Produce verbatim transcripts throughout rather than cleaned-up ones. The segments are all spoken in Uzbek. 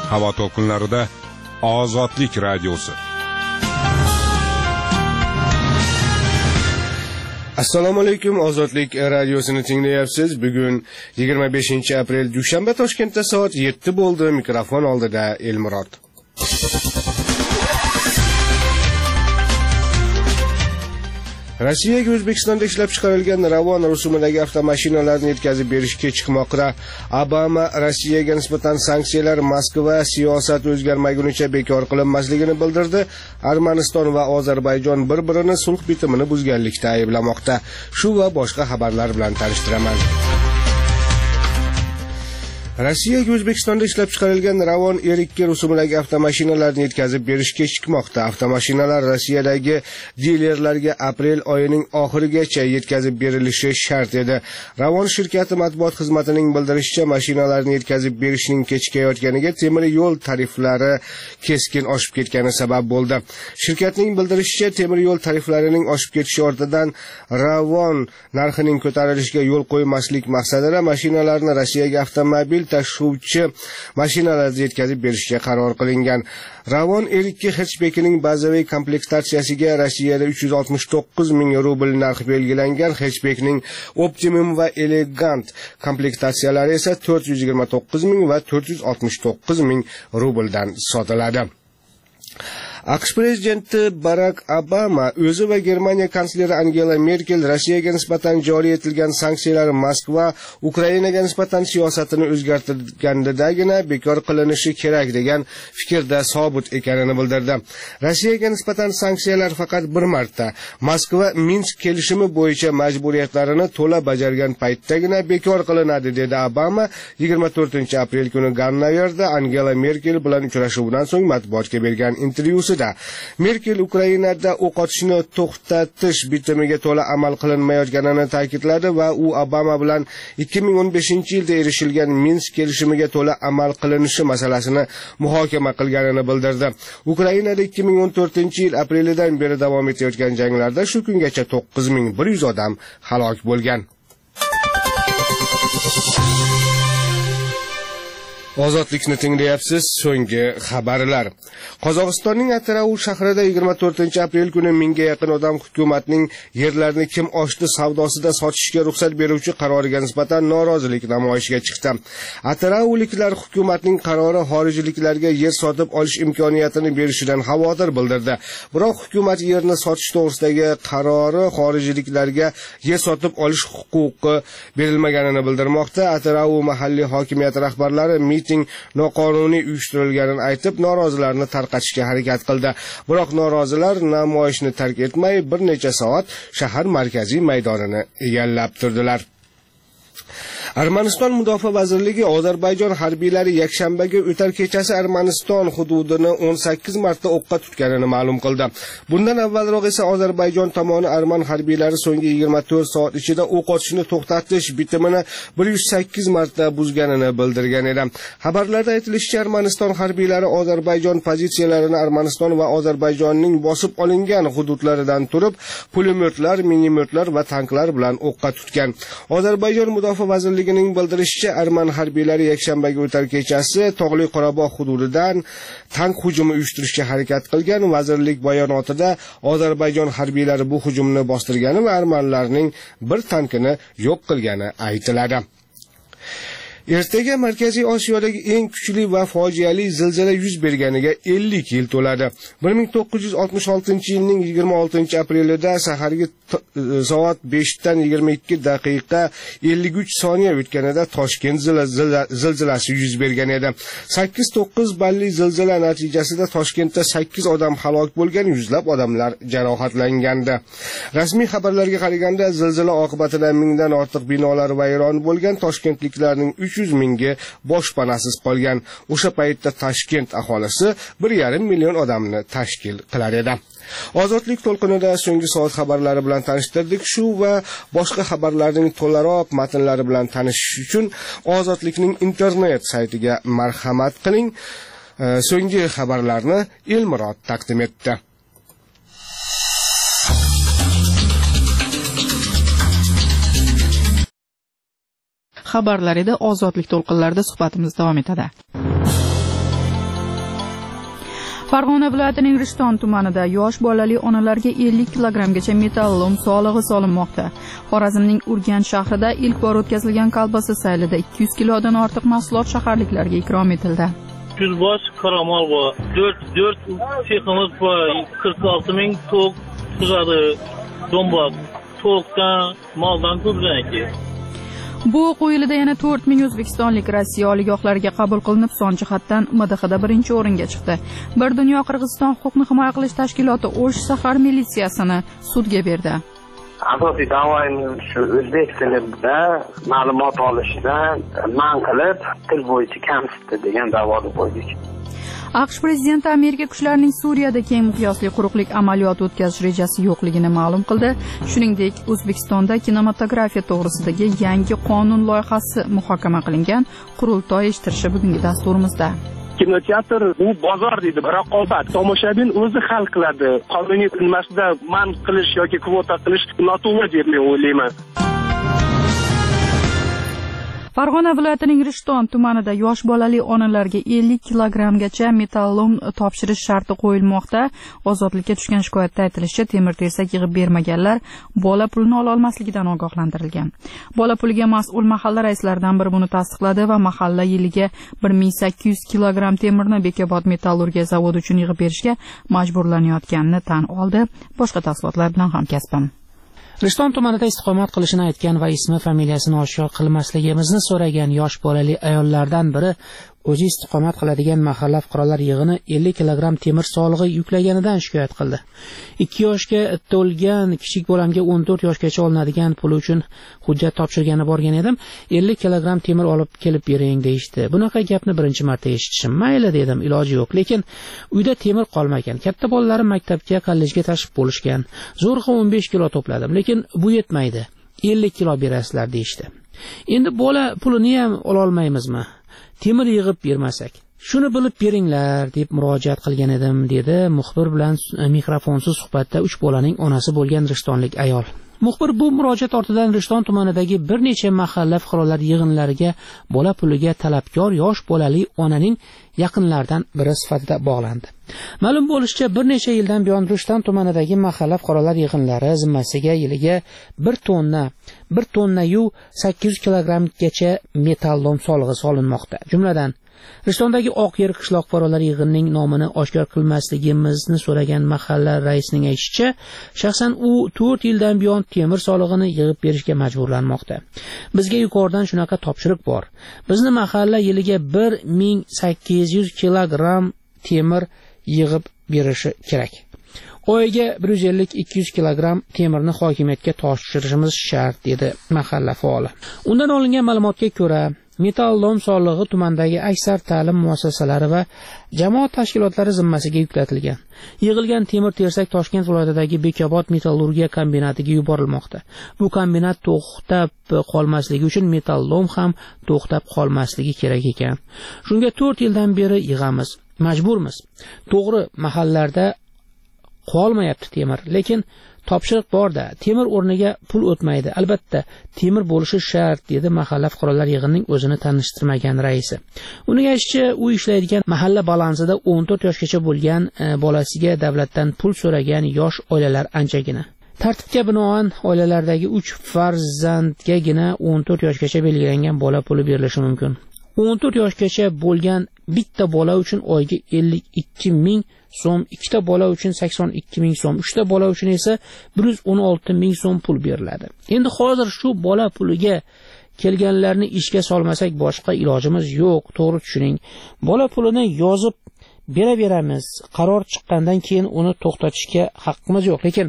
Havo to'lqinlarida Ozodlik radiosi. Assalomu alaykum, Ozodlik radiosini tinglayapsiz. Bugun yigirma beshinchi aprel dushanba, Toshkentda soat yetti bo'ldi. Mikrofon oldida Elmurod. Rossiyaga O'zbekistonda ishlab chiqarilgan Ravon rusumidagi avtomashinalarni yetkazib berishga chiqmoqda. Obama Rossiyaga nisbatan sanksiyalar Moskva siyosati o'zgarmagunicha bekor qilinmasligini bildirdi. Armaniston va Ozarbayjon bir-birini sulh bitimini buzganlikda ayblamoqda. Shu va boshqa xabarlar bilan tanishtiraman. Rossiyaga O'zbekistonda ishlab chiqarilgan Ravon R ikki rusumidagi avtomashinalarni yetkazib berishga chiqmoqda. Avtomashinalar Rossiyadagi dilerlarga aprel oyining oxirigacha yetkazib berilishi shart edi. Ravon shirkati matbuot xizmatining bildirishicha, mashinalarni yetkazib berishning kechikayotganiga temir yo'l tariflari keskin oshib ketgani sabab bo'ldi. Shirkatning bildirishicha, temir yo'l tariflarining oshib ketishi ortidan Ravon narxining ko'tarilishiga yo'l qo'ymaslik maqsadida mashinalarni Rossiyaga avtomobil tashuvchi mashinalarni yetkazib berishga qaror qilingan. Ravon R ikki hatchbekining bazaviy komplektatsiyasiga Rossiyada uch yuz oltmish to'qqiz ming rubl narx belgilangan. Hatchbekning Optimum va Elegant komplektatsiyalari esa to'rt yuz yigirma to'qqiz ming va to'rt yuz oltmish to'qqiz ming rubldan sotiladi. AQSh prezidenti Barak Obama o'zi va Germaniya kansleri Angela Merkel Rossiyaga nisbatan joriy etilgan sanksiyalar Moskva Ukrainaga nisbatan siyosatini o'zgartirgandagina bekor qilinishi kerak degan fikrda sobit ekanini bildirdi. Rossiyaga nisbatan sanksiyalar faqat bir marta Moskva Minsk kelishimi bo'yicha majburiyatlarini to'la bajargan paytdagina bekor qilinadi, dedi Obama yigirma to'rtinchi aprel kuni Gannoverda Angela Merkel bilan uchrashuvdan so'ng matbuotga bergan intervyusida. Merkel Ukrainada o'q otishni to'xtatish bitimiga to'la amal qilinmayotganini ta'kidladi va u Obama bilan ikki ming o'n beshinchi yilda erishilgan Minsk kelishimiga to'la amal qilinishi masalasini muhokama qilganini bildirdi. Ukrainada ikki ming o'n to'rtinchi yil aprelidan beri davom etayotgan janglarda shu kungacha to'qqiz ming bir yuz odam halok bo'lgan. Ozodlikni tinglayapsiz. So'nggi xabarlar. Qozog'istonning Atraul shahrida yigirma to'rtinchi aprel kuni mingga yaqin odam hukumatning yerlarni kim oshdi savdosida sotishga ruxsat beruvchi qaroriga nisbatan norozilik namoyishiga chiqdi. Atrauliklar hukumatning qarori xorijliklarga yer sotib olish imkoniyatini berishidan xavotir bildirdi. Biroq hukumat yerni sotish to'g'risidagi qarori xorijliklarga yer sotib olish huquqi berilmaganini bildirmoqda. Atrau mahalliy hokimiyat rahbarlari miting noqonuniy uyushtirilganini aytib, norozilarni tarqatishga harakat qildi. Biroq norozilar namoyishni tark etmay bir necha soat shahar markaziy maydonini egallab turdilar. Armaniston Mudofaa vazirligi Ozarbayjon harbiylari yakshanbaga o'tar kechasi Armaniston hududini o'n sakkiz marta o'qqa tutganini ma'lum qildi. Bundan avvalroq esa Ozarbayjon tomoni arman harbiylari so'nggi yigirma to'rt soat ichida o'q otishni to'xtatish bitimini bir yuz sakkiz marta buzganini bildirgan edi. Xabarlarda aytilishicha, Armaniston harbiylari Ozarbayjon pozitsiyalarini Armaniston va Ozarbayjonning bosib olingan hududlaridan turib, pulemyotlar, minomyotlar va tanklar bilan o'qqa tutgan. Ozarbayjon Mudofaa vazirligi ning bildirishicha, arman harbiylari yakshanbaga o'tar kechasi Tog'li Qorabog' hududidan tank hujumi uyushtirishga harakat qilgan. Vazirlik bayonotida Ozarbayjon harbiylari bu hujumni bostirgani va armanlarning bir tankini yo'q qilgani aytiladi. Ertaga Markaziy Osiyodagi eng kuchli va fojiali zilzila yuz berganiga ellik yil to'ladi. bir ming to'qqiz yuz oltmish oltinchi yilning yigirma oltinchi aprelida sahargi soat beshdan yigirma ikki daqiqa ellik uch soniya o'tganida Toshkent zilzilasi yuz bergan edi. sakkiz to'qqiz balli zilzila natijasida Toshkentda sakkiz odam halok bo'lgan, yuzlab odamlar jarohatlangandi. Rasmiy xabarlarga qaraganda, zilzila oqibatida mingdan ortiq binolar vayron bo'lgan. Toshkentliklarning uch yuz mingga boshpanasiz qolgan. O'sha paytda Toshkent aholisi bir yarim million odamni tashkil qilar edi. Ozodlik to'lqinida so'nggi soat xabarlari bilan tanishtirdik. Shu va boshqa xabarlarning to'laroq matnlari bilan tanishish uchun Ozodlikning internet saytiga marhamat qiling. So'nggi xabarlarni Elmurod taqdim etdi. Xabarlar edi. Ozodlik to'lqinlarida suhbatimiz davom etadi. Farg'ona viloyatining Rishton tumanida yosh bolali onalarga ellik kilogrammgacha metallom solig'i solinmoqda. Xorazmning Urganch shahrida ilk bor o'tkazilgan kolbasa saylida ikki yuz kilodan ortiq mahsulot shaharliklarga ikrom etildi. Gulbosh qoramol bor. to'rt to'rt seximiz bor. qirq olti ming to'q tuzadi. Do'mboq, to'qdan, moldan ko'pdanki. Bu o'quv yilida yana to'rt ming o'zbekistonlik Rossiya oliygohlariga qabul qilinib, son jihatdan M D Xda birinchi o'ringa chiqdi. Bir dunyo Qirg'iziston huquqni himoya qilish tashkiloti O'sh shahar militsiyasini sudga berdi. Asosiy da'voyimiz shu o'zbek tilida ma'lumot olishdan man qilib, til bo'yicha kamsitdi degan da'voni qo'ydik. AQSh prezidenti Amerika kuchlarining Suriyada keng miqyosli quruqlik amaliyoti o'tkazish rejasi yo'qligini ma'lum qildi. Shuningdek, O'zbekistonda kinematografiya to'g'risidagi yangi qonun loyihasi muhokama qilingan. Qurultoy eshittirishi bugungi dasturimizda. Kinoteatr bu bozor deydi, raqobat. Tomoshabin o'zi hal qiladi. Qonuniy qilmasida man qilish yoki kvota qilish noto'g'ri deb men o'ylayman. Farg'ona viloyatining Rishton tumanida yosh bolali onalarga ellik kilogrammgacha metallom topshirish sharti qo'yilmoqda. Ozodlikka tushgan shikoyatda aytilishicha, temir tersak yig'ib bermaganlar bola pulini ola olmasligidan ogohlantirilgan. Bola puliga mas'ul mahalla raislaridan biri buni tasdiqladi va mahalla yiliga bir ming sakkiz yuz kilogramm temirni Bekobod metallurgiya zavodi uchun yig'ib berishga majburlanayotganini tan oldi. Boshqa tafsilotlar bilan hamkasbim. Rishton tumanida istiqomat qilishini aytgan va ismi familiyasini oshkor qilmasligimizni so'ragan yosh bolali ayollardan biri o'zi istiqomat qiladigan mahalla fuqarolar yig'ini ellik kilogramm temir solig'i yuklaganidan shikoyat qildi. ikki yoshga to'lgan kichik bolamga o'n to'rt yoshgacha olinadigan pul uchun hujjat topshirgani borgan edim. ellik kilogramm temir olib kelib bering deyishdi. Bunaqa gapni birinchi marta eshitishim. Mayli dedim, iloji yo'q, lekin uyda temir qolmagan. Katta bolalarim maktabga, kollejga tashib bo'lishgan. Zo'rg'a o'n besh kilo to'pladim, lekin bu yetmaydi. ellik kilo berasizlar deyishdi. Endi bola pulini ham ola olmaymizmi? Temir yig'ib bermasak. Shuni bilib beringlar deb murojaat qilgan edim, dedi muxbir bilan mikrofonsiz suhbatda uch bolaning onasi bo'lgan rishtonlik ayol. Muxbir bu murojaat ortidan Rishton tumanidagi bir necha mahalla fuqarolar yig'inlariga bola puliga talabkor yosh bolali onaning yaqinlaridan biri sifatida bog'landi. Ma'lum bo'lishicha, bir necha yildan buyon Rishton tumanidagi mahalla fuqarolar yig'inlari zimmasiga yiliga bir tonna, bir tonna yu sakkiz yuz kilogrammgacha metallom solig'i solinmoqda. Jumladan, Rishtondagi Oqyer qishloq fuqarolar yig'inining nomini oshkor qilmasligimizni so'ragan mahalla raisining aytishicha, shaxsan u to'rt yildan buyon temir solig'ini yig'ib berishga majburlanmoqda. Bizga yuqoridan shunaqa topshiriq bor. Bizni mahalla yiliga bir ming sakkiz yuz kilogramm temir yig'ib berishi kerak. Oyiga bir yuz ellik ikki yuz kilogramm temirni hokimiyatga topshirishimiz shart, dedi mahalla faoli. Undan olingan ma'lumotga ko'ra, metallom solig'i tumandagi aksar ta'lim muassasalari va jamoat tashkilotlari zimmasiga yuklatilgan. Yig'ilgan temir tersak Toshkent viloyatidagi Bekobod metallurgiya kombinatiga yuborilmoqda. Bu kombinat to'xtab qolmasligi uchun metallom ham to'xtab qolmasligi kerak ekan. Shunga to'rt yildan beri yig'amiz, majburmiz. To'g'ri, mahallarda qolmayapti temir, lekin topshiriq borda, temir o'rniga pul o'tmaydi. Albatta, temir bo'lishi shart, dedi mahalla fuqarolar yig'inining o'zini tanishtirmagan raisi. Uning aytishicha, u ishlaydigan mahalla balansida o'n to'rt yoshgacha bo'lgan e, bolasiga davlatdan pul so'ragan yosh oilalar anchagina. Tartibga binoan oilalardagi uch farzandgagina o'n to'rt yoshgacha belgilangan bola puli berilishi mumkin. o'n to'rt yoshgacha bo'lgan bitta bola uchun oyiga ellik ikki ming so'm, ikkita bola uchun sakson ikki ming so'm, uchta bola uchun esa bir yuz o'n olti ming so'm pul beriladi. Endi hozir shu bola puliga kelganlarni ishga solmasak boshqa ilojimiz yo'q, to'g'ri tushuning. Bola pulini yozib beraveramiz. Qaror chiqqandan keyin uni to'xtatishga haqqimiz yo'q, lekin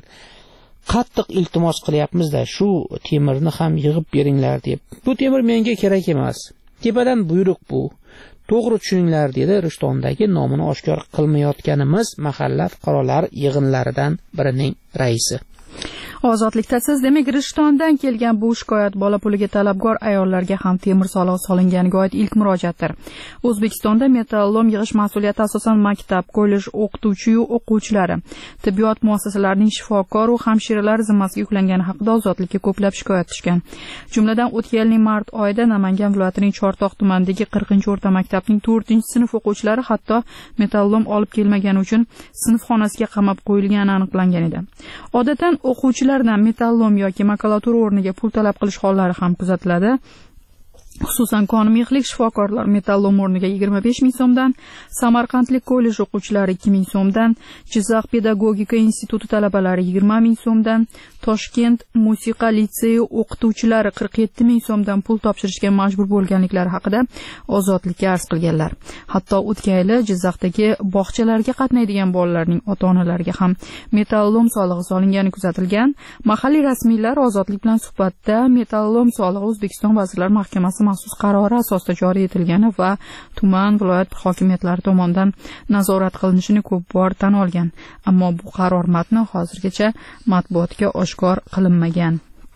qattiq iltimos qilyapmiz-da, shu temirni ham yig'ib beringlar deb. Bu temir menga kerak emas. Tepadan buyruq bu. To'g'ri tushuninglar, dedi Rishtondagi nomini oshkor qilmayotganimiz mahalla fuqarolar yig'inlaridan birining raisi. Ozodlikda siz demak Rishtondan kelgan bu shikoyat bola puliga talabgor ayollarga ham temir solig'i solinganiga oid ilk murojaatdir. O'zbekistonda metallolom yig'ish mas'uliyati asosan maktab, kollej o'qituvchi-yu o'quvchilari, tibbiyot muassasalarining shifokor va hamshiralar zimmasiga yuklangani haqida ozodlikka ko'plab shikoyat tushgan. Jumladan o'tgan yilning mart oyida Namangan viloyatining Chortoq tumanidagi qirqinchi o'rta maktabning to'rtinchi sinf o'quvchilari hatto metallolom olib kelmagani uchun sinf xonasiga qamab qo'yilgani aniqlangan edi. Odatdan o'quvchilardan metallolom yoki makulatura o'rniga pul talab qilish hollari ham kuzatiladi. Xususan konmexlik shifokorlar metallolom o'rniga yigirma besh ming so'mdan, Samarqandlik kollej o'quvchilari ikki ming so'mdan, Jizzax pedagogika instituti talabalari yigirma ming so'mdan, Toshkent musiqa litseyi o'qituvchilari qirq yetti ming so'mdan pul topshirishga majbur bo'lganliklari haqida ozodlikka arz qilganlar. Hatto o'tgan yili Jizzaxdagi bog'chalarga qatnaydigan bolalarning ota-onalariga ham metallolom solig'i solingani kuzatilgan. Mahalliy rasmiylar ozodlik bilan suhbatda metallolom solig'i O'zbekiston Vazirlar Mahkamasi maxsus qarori asosida joriy etilgani va tuman, viloyat hokimiyatlari tomonidan nazorat qilinishini ko'p bor tan olgan. Ammo bu qaror matni hozirgacha matbuotga oshkor qilinmagan.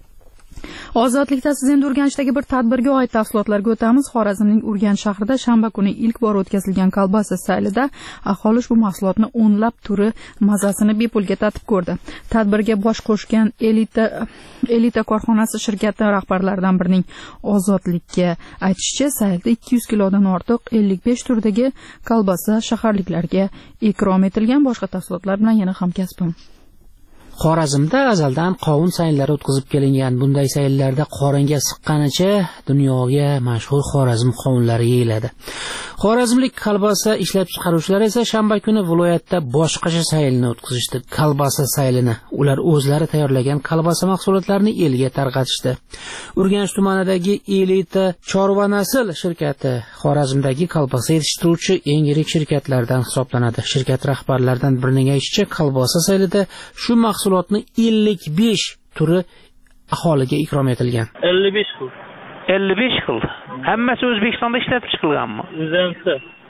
Ozodlikda siz endi Urganchdagi bir tadbirga oid tafsilotlarga o'tamiz. Xorazmning Urganch shahrida shanba kuni ilk bor o'tkazilgan kolbasa saylida aholi ushbu mahsulotni o'nlab turi mazasini bepulga tatib ko'rdi. Tadbirga bosh qo'shgan Elita Elita korxonasi shirkati rahbarlaridan birining Ozodlikka aytishicha, saylda ikki yuz kilodan ortiq ellik besh turdagi kolbasa shaharliklarga ikrom etilgan. Boshqa tafsilotlar bilan yana hamkasbim. Xorazmda azaldan qovun sayllari o'tkazib kelingan. Bunday sayllarda qoringa siqqanicha dunyoga mashhur Xorazm qovunlari yeyiladi. Xorazmlik kolbasa ishlab chiqaruvchilar esa shanba kuni viloyatda boshqacha saylni o'tkazishdi. Kolbasa saylini ular o'zlari tayyorlagan kolbasa mahsulotlarini elga tarqatishdi. Urganch tumanidagi Elita Chorva Nasl shirkati Xorazmdagi kolbasa yetishtiruvchi eng yirik shirkatlardan hisoblanadi. Shirkat rahbarlaridan birining aytishicha, kolbasa saylida shu mahsulotni ellik besh turi aholiga ikrom etilgan. ellik besh xil. ellik besh xil. Hammasi O'zbekistonda ishlab chiqilganmi? O'zansa.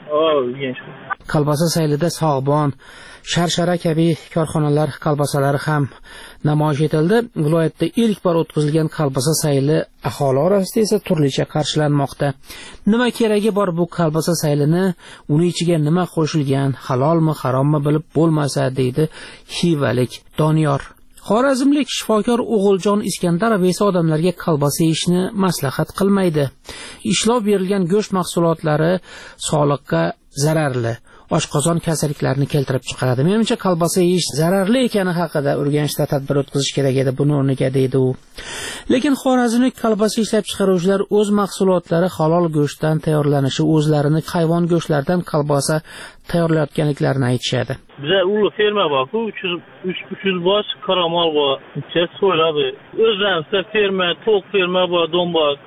Kolbasa saylida Sog'bon, Sharshara kabi korxonalar kolbasalari ham namoyish etildi. Viloyatda ilk bor o'tkazilgan kolbasa sayli aholi orasida esa turlicha qarshilanmoqda. Nima keragi bor bu kolbasa saylini, uni ichiga nima qo'shilgan, halolmi, harommi bilib bo'lmasa, deydi Xivalik Doniyor. Xorazmlik shifokor O'g'iljon Iskandarov esa odamlarga kolbasa yeyishni maslahat qilmaydi. Ishlov berilgan go'sht mahsulotlari sog'liqqa zararli, oshqozon kasalliklarini keltirib chiqaradi. Menimcha kolbasa yeyish zararli ekani haqida Urganchda tadbir o'tkazish kerak edi buni o'rniga, deydi u. Lekin xorazmlik kolbasa ishlab chiqaruvchilar o'z mahsulotlari halol go'shtdan tayyorlanishi, o'zlarini hayvon go'shtlaridan kolbasa tayyorlayotganliklarini aytishadi. Bize ulu ferma bor-ku, uch yuz bosh karamol bor. Chet so'yladi. O'zlansa ferma, to'q ferma bor, dombak.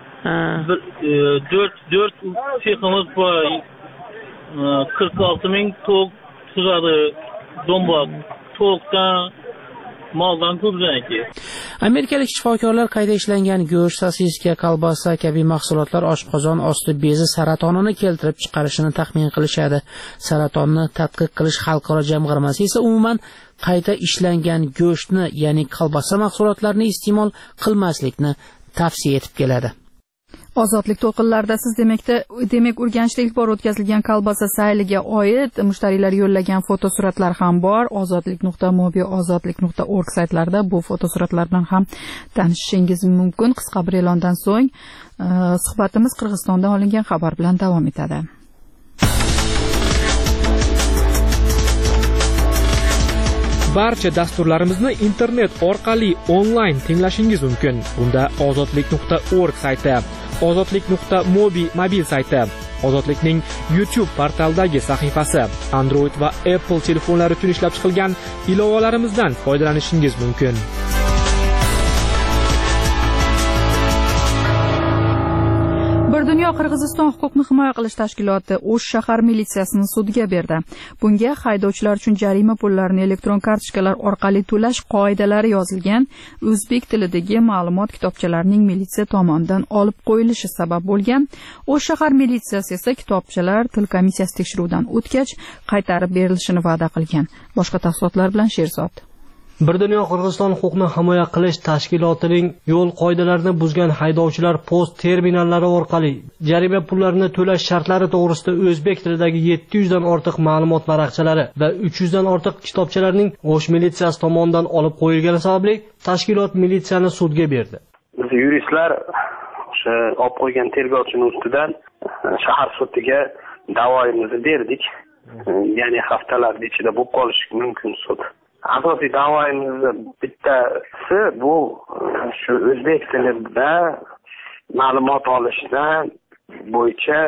dört dört seximiz bor. qirq olti ming to'q tuzadi, dombak. To'qdan moldan tuzganki. Amerikalik shifokorlar qayta ishlangan go'sht, sosiska, kolbasa kabi mahsulotlar oshqozon osti bezi saratonini keltirib chiqarishini taxmin qilishadi. Saratonni tadqiq qilish xalqaro jamg'armasi esa umuman qayta ishlangan go'shtni, ya'ni kolbasa mahsulotlarini iste'mol qilmaslikni tavsiya etib keladi. Ozodlik to'lqinlarida siz demakda demak Urganchda ilk bor o'tkazilgan kolbasa sayliga oid mushtariylar yo'llagan fotosuratlar ham bor. ozodlik nuqta mobi, ozodlik nuqta org saytlarida bu fotosuratlar bilan ham tanishishingiz mumkin. Qisqa bir e'londan so'ng suhbatimiz Qirg'izistondan olingan xabar bilan davom etadi. Barcha dasturlarimizni internet orqali onlayn tinglashingiz mumkin. Bunda ozodlik nuqta org sayti, ozodlik nuqta mobi mobil sayti, Ozodlikning YouTube portalidagi sahifasi, Android va Apple telefonlari uchun ishlab chiqilgan ilovalarimizdan foydalanishingiz mumkin. Bir dunyo Qirg'iziston huquqni himoya qilish tashkiloti O'sh shahar militsiyasini sudga berdi. Bunga haydovchilar uchun jarima pullarini elektron kartochkalar orqali to'lash qoidalari yozilgan o'zbek tilidagi ma'lumot kitobchalarining militsiya tomonidan olib qo'yilishi sabab bo'lgan. O'sh shahar militsiyasi esa kitobchalar til komissiyasi tekshiruvidan o'tgach qaytarib berilishini va'da qilgan. Boshqa tafsilotlar bilan Sherzod. Bir dunyo Qirg'iziston huquqni himoya qilish tashkilotining yo'l qoidalarini buzgan haydovchilar post terminallari orqali jarima pullarini to'lash shartlari to'g'risida o'zbek tilidagi yetti yuz dan ortiq ma'lumot varaqchalari va uch yuz dan ortiq kitobchalarning O'sh militsiyasi tomonidan olib qo'yilgani sababli tashkilot militsiyani sudga berdi. Biz yuristlar o'sha olib qo'ygan tergovchining ustidan shahar sudiga da'voimizni berdik. Ya'ni haftalar ichida bo'lib qolishi mumkin sud. Asosiy da'voimizni bittasi bu shu o'zbek tilida ma'lumot olishdan bo'yicha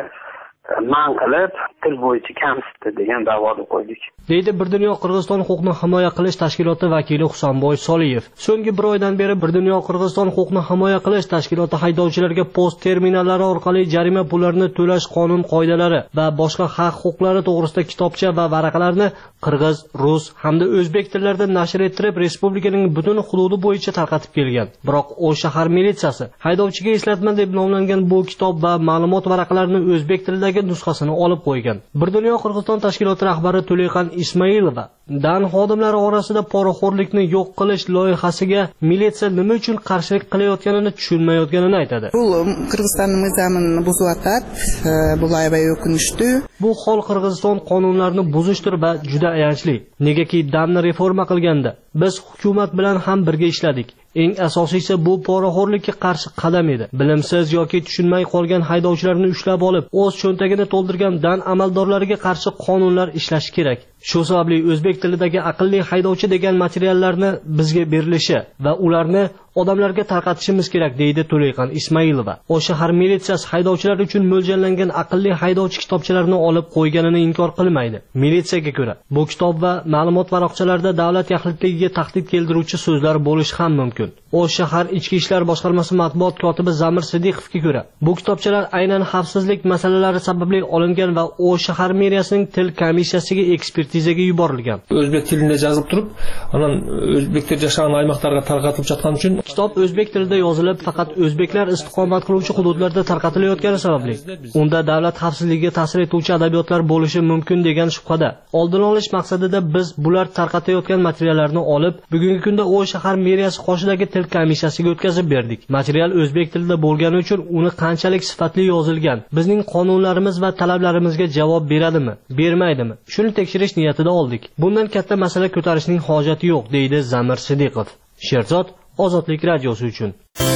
man qilib til bo'yicha kamsitdi degan da'voni qo'ydik. Deydi Bir dunyo Qirg'iziston huquqni himoya qilish tashkiloti vakili Husanboy Soliyev. So'nggi bir oydan beri Bir dunyo Qirg'iziston huquqni himoya qilish tashkiloti haydovchilarga post terminallari orqali jarima pullarini to'lash qonun qoidalari va boshqa haq huquqlari to'g'risida kitobcha va varaqalarni qirg'iz, rus hamda o'zbek tillarida nashr ettirib, respublikaning butun hududi bo'yicha tarqatib kelgan. Biroq o shahar militsiyasi haydovchiga eslatma deb nomlangan bu kitob va ma'lumot varaqalarini o'zbek tilidagi nusxasini olib qo'ygan. Bir dunyo Qirg'iziston tashkiloti rahbari To'leqan Ismoilova dan xodimlari orasida poraxo'rlikni yo'q qilish loyihasiga militsiya nima uchun qarshilik qilayotganini tushunmayotganini aytadi. Bu Qirg'izistonning nizomini buzyapti. Bu loyiha o'kinishdi. Bu hol Qirg'iziston qonunlarini buzishdir va juda ayanchli. Negaki damni reforma qilganda biz hukumat bilan ham birga ishladik. Eng asosiysi bu poraxo'rlikka qarshi qadam edi. Bilimsiz yoki tushunmay qolgan haydovchilarni ushlab olib, o'z cho'ntagini to'ldirgan dan amaldorlariga qarshi qonunlar ishlash kerak. Shu sababli o'zbek tilidagi aqlli haydovchi degan materiallarni bizga berilishi va ularni odamlarga tarqatishimiz kerak, deydi To'leqan Ismoilova. O shahar militsiyasi haydovchilar uchun mo'ljallangan aqlli haydovchi kitobchalarini olib qo'yganini inkor qilmaydi. Militsiyaga ko'ra, bu kitob va ma'lumot varaqchalarida davlat yaxlitligiga tahdid keltiruvchi so'zlar bo'lishi ham mumkin. O shahar ichki ishlar boshqarmasi matbuot kotibi Zamir Sidiqovga ko'ra, bu kitobchalar aynan xavfsizlik masalalari sababli olingan va O shahar meriyasining til komissiyasiga ekspertizaga yuborilgan. O'zbek tilida yozilib turib, anan o'zbeklar yashagan oymoqlarga tarqatilib жатқан uchun kitob o'zbek tilida yozilib, faqat o'zbeklar istiqomat qiluvchi hududlarda tarqatilayotgani sababli unda davlat xavfsizligiga ta'sir etuvchi adabiyotlar bo'lishi mumkin degan shubhada. Oldini olish maqsadida biz bular tarqatayotgan materiallarni olib, bugungi kunda O shahar meriyasi qoshidagi til komissiyasiga o'tkazib berdik. Material o'zbek tilida bo'lgani uchun uni qanchalik sifatli yozilgan, bizning qonunlarimiz va talablarimizga javob beradimi, bermaydimi? Shuni tekshirish niyatida oldik. Bundan katta masala ko'tarishning hojati yo'q, deydi Zamir Sidiqov. Sherzod Ozodlik radiosi uchun.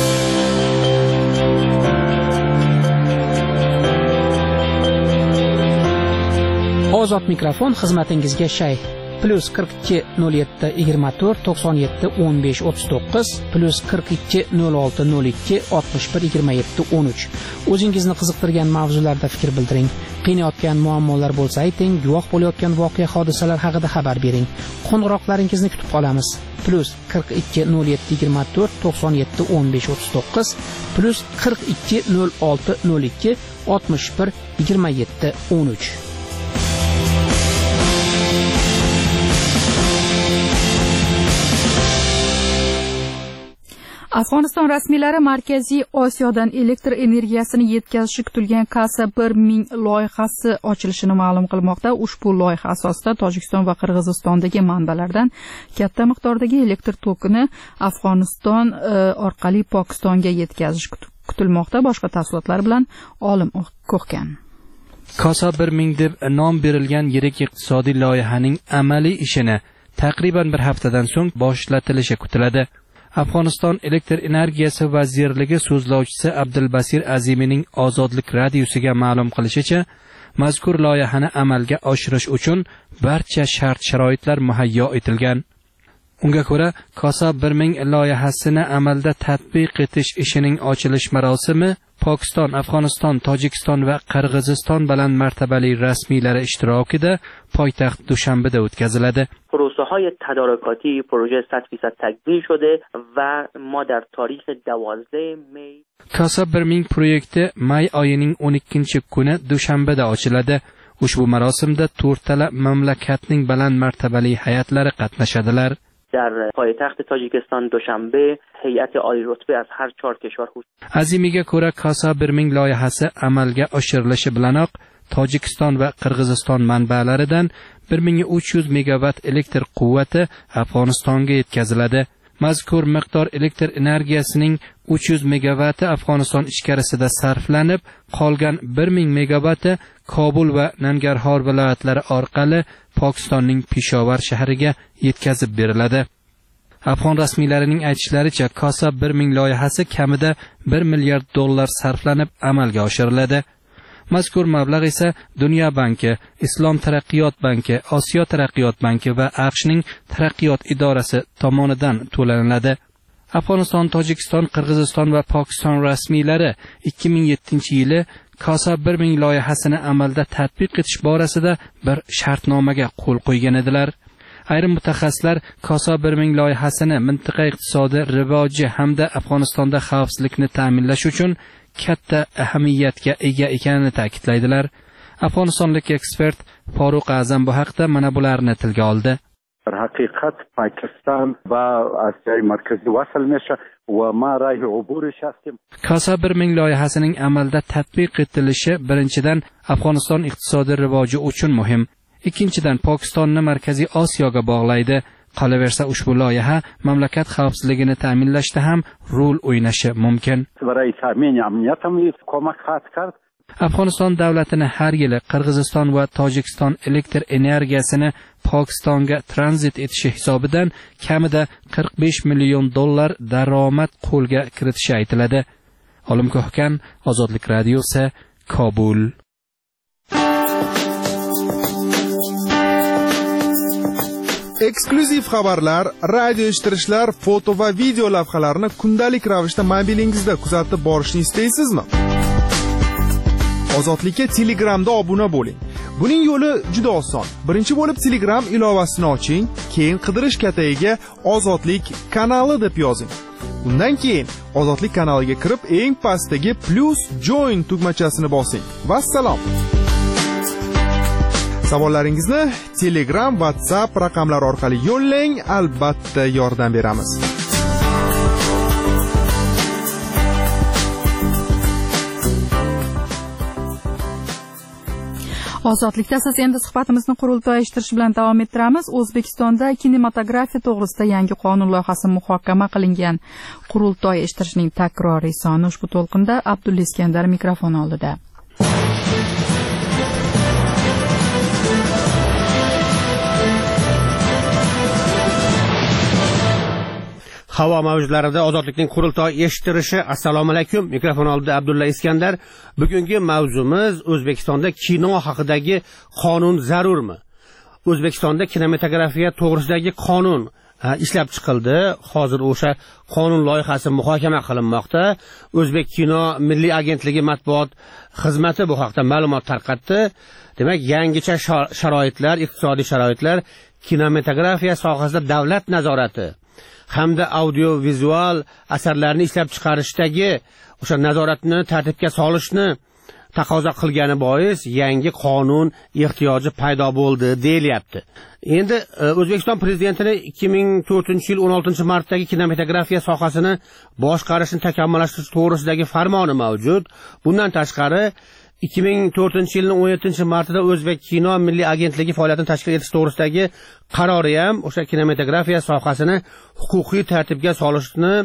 Ozod mikrofon xizmatingizga shay. plus qirq ikki nol yetti yigirma to'rt to'qson yetti o'n besh o'ttiz to'qqiz plus qirq ikki nol olti nol ikki oltmish bir yigirma yetti o'n uch. O'zingizni qiziqtirgan mavzularda fikr bildiring. Qiynayotgan muammolar bo'lsa ayting, guvoh bo'layotgan voqea hodisalar haqida xabar bering. Qo'ng'iroqlaringizni kutib qolamiz. plus qirq ikki nol yetti yigirma to'rt to'qson yetti o'n besh o'ttiz to'qqiz plus qirq ikki nol olti nol ikki oltmish bir yigirma yetti o'n uch. Afg'oniston rasmiylari Markaziy Osiyodan elektr energiyasini yetkazishi kutilgan Kasa bir ming loyihasi ochilishini ma'lum qilmoqda. Ushbu loyiha asosida Tojikiston va Qirg'izistondagi manbalardan katta miqdordagi elektr tokini Afg'oniston e, orqali Pokistonga yetkazish kutilmoqda. Boshqa tafsilotlar bilan Olim Ko'hkan. Kasa bir ming deb nom berilgan yirik iqtisodiy loyihaning amaliy ishini taqriban bir haftadan so'ng boshlatilishi kutiladi. Afg'oniston elektr energiyasi vazirligi so'zlovchisi Abdulbasir Azimining Ozodlik radiosiga ma'lum qilishicha, mazkur loyihani amalga oshirish uchun barcha shart-sharoitlar muhayyo etilgan. Unga ko'ra, Kasa bir ming loyihasini amalda tatbiq etish ishining ochilish marosimi Pokiston, Afg'oniston, Tojikiston va Qirg'iziston bilan martabali rasmiylari ishtirokida poytaxt Dushanbeda o'tkaziladi. پروسه‌های تدارکاتی پروژه صد درصد تکمیل شده و ما در تاریخ دوازده می Kasa bir ming proyekti may oyining o'n ikkinchi kuni Dushanbeda ochiladi. Ushbu marosimda to'rttala mamlakatning baland martabali hayatlari qatnashadilar. در پایتخت تاجیکستان دوشنبه هیئت عالی رتبه از هر چهار کشور Azimiga ko'ra Kasa bir ming loyihasi amalga oshirilishi bilanoq Tojikiston va Qirg'iziston manbalaridan bir ming uch yuz megawatt elektr quvvati Afg'onistonga yetkaziladi. Mazkur miqdor elektr energiyasining uch yuz megawatti Afg'oniston ichkarisida sarflanib, qolgan bir ming megawatti Kobul va Nangarhor viloyatlari orqali Pokistonning Peshovar shahriga yetkazib beriladi. Afg'on rasmiylarining aytishlaricha, Kosa bir ming loyihasi kamida bir milliard dollar sarflanib amalga oshiriladi. Mazkur mablag' esa Dunyo banki, Islom taraqqiyot banki, Osiyo taraqqiyot banki va AQShning taraqqiyot idorasi tomonidan to'lanadi. Afg'oniston, Tojikiston, Qirg'iziston va Pokiston rasmiylari ikki ming yettinchi yili Kosa bir ming loyihasini amalda tatbiq etish borasida bir shartnomaga qo'l qo'ygan edilar. Ayrim mutaxassislar Kosa bir ming loyihasini mintaqa iqtisodi rivoji hamda Afg'onistonda xavfsizlikni ta'minlash uchun katta ahamiyatga ega ekanini ta'kidlaydilar. Afg'onistonlik ekspert Foruq A'zam bu haqda mana bularni tilga oldi. haqiqat Pokiston va Osiyo markaziy vasl mishi va ma ra'y uburish astim. Kosa bir ming loyihasining amalda tatbiq etilishi birinchidan Afg'oniston iqtisodiy rivoji uchun muhim. Ikkinchidan Pokistonni Markaziy Osiyoga bog'laydi. Qolaversa ushbu loyiha mamlakat xavfsizligini ta'minlashda ham rol o'ynashi mumkin. Afg'oniston davlatini har yili Qirg'iziston va Tojikiston elektr energiyasini Pokistonga tranzit etishi hisobidan kamida qirq besh million dollar daromad qo'lga kiritishi aytiladi. Olim Ko'hkan, Ozodlik radiosi, Kobul. Eksklyuziv xabarlar, radio eshittirishlar, foto va video lavhalarni kundalik ravishda mobilingizda kuzatib borishni istaysizmi? Ozodlikka Telegramda obuna bo'ling. Buning yo'li juda oson. Birinchi bo'lib Telegram ilovasini oching, keyin qidirish katagiga Ozodlik kanali deb yozing. Undan keyin Ozodlik kanaliga kirib, eng pastdagi plus join tugmachasini bosing. Vassalom. Savollaringizni Telegram, WhatsApp raqamlari orqali yo'llang, albatta yordam beramiz. Ozodlikda siz endi suhbatimizni qurultoy eshittirish bilan davom ettiramiz. O'zbekistonda kinematografiya to'g'risida yangi qonun loyihasi muhokama qilingan. Qurultoy eshittirishning takroriy soni ushbu to'lqinda Abdulla Iskandar mikrofon oldida. Havo mavjlarida Ozodlikning qurultoy eshittirishi. Assalomu alaykum. Mikrofon oldida Abdulla Iskandar. Bugungi mavzumiz O'zbekistonda kino haqidagi qonun zarurmi? O'zbekistonda kinematografiya to'g'risidagi qonun ishlab chiqildi. Hozir o'sha qonun loyihasi muhokama qilinmoqda. O'zbek kino milliy agentligi matbuot xizmati bu haqda ma'lumot tarqatdi. Demak, yangicha sharoitlar, iqtisodiy sharoitlar kinematografiya sohasida davlat nazorati hamda audio-vizual asarlarni ishlab chiqarishdagi o'sha nazoratni tartibga solishni taqozo qilgani bois yangi qonun ehtiyoji paydo bo'ldi deyilyapti. Endi O'zbekiston prezidentining ikki ming to'rtinchi yil o'n oltinchi martdagi kinematografiya sohasini boshqarishni takomillashtirish to'g'risidagi farmoni mavjud. Bundan tashqari ikki ming to'rtinchi yilning o'n yettinchi martida O'zbek kino milliy agentligi faoliyatini tashkil etish to'g'risidagi qarori ham o'sha kinematografiya sohasini huquqiy tartibga solishni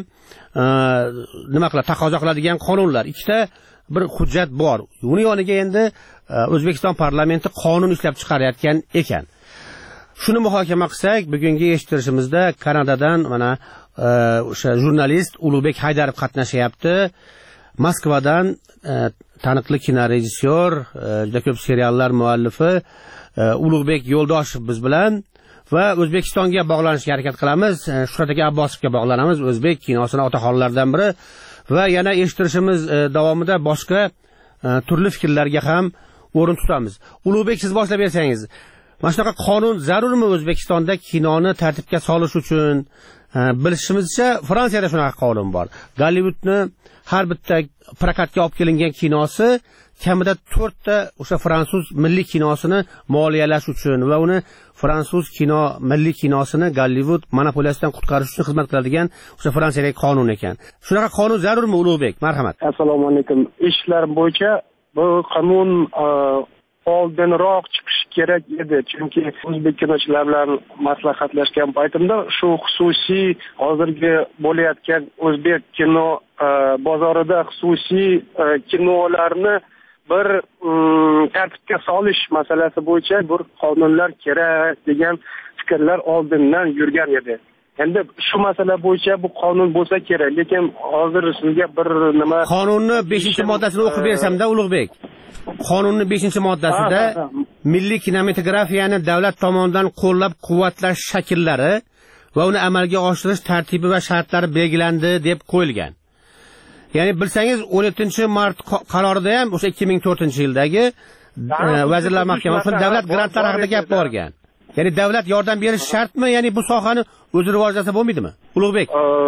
nima qiladi, taqozo qiladigan qonunlar. Ikkita bir hujjat bor. Uning yoniga endi O'zbekiston parlamenti qonun ishlab chiqarayotgan ekan. Shuni muhokama qilsak, bugungi eshittirishimizda Kanadadan mana o'sha jurnalist Ulug'bek Haydarov qatnashyapti. Moskvadan taniqli kinorejissyor, juda ko'p seriallar muallifi Ulug'bek Yo'ldoshev biz bilan va O'zbekistonga bog'lanishga harakat qilamiz. Shuhrat aka Abbosovga bog'lanamiz, o'zbek kinosining otaxonlaridan biri va yana eshittirishimiz davomida boshqa turli fikrlarga ham o'rin tutamiz. Ulug'bek, siz boshlab bersangiz, mana shunaqa qonun zarurmi O'zbekistonda kinoni tartibga solish uchun? Bilishimizcha Fransiyada shunaqa qonun bor. Gollivudni har bitta prokatga olib kelingan kinosi kamida to'rtta o'sha fransuz milliy kinosini moliyalash uchun va uni fransuz kino milliy kinosini Gollivud monopoliyasidan qutqarish uchun xizmat qiladigan o'sha Fransiyadagi qonun ekan. Shunaqa qonun zarurmi Ulug'bek? Marhamat. Assalomu alaykum. Ishlar bo'yicha bu qonun oldinroq chiqishi kerak edi. Chunki o'zbek kinochilar bilan maslahatlashgan paytimda shu xususiy hozirgi bo'layotgan o'zbek kino bozorida xususiy kinolarni bir tartibga solish masalasi bo'yicha bir qonunlar kerak degan fikrlar oldindan yurgan edi. Endi shu masala bo'yicha bu qonun bo'lsa kerak, lekin hozir sizga bir nima qonunni beshinchi moddasini o'qib bersamda Ulug'bek. Qonunning beshinchi moddasida milliy kinematografiyani davlat tomonidan qo'llab-quvvatlash shakllari va uni amalga oshirish tartibi va shartlari belgilandi deb qo'yilgan. Ya'ni bilsangiz o'n yettinchi mart qarorida ham o'sha ikki ming to'rtinchi yildagi Vazirlar Mahkamasi davlat grantlari haqida gap borgan. Ya'ni davlat yordam berish shartmi? Ya'ni bu sohani o'zi rivojlasa bo'lmaydimi? Ulug'bek.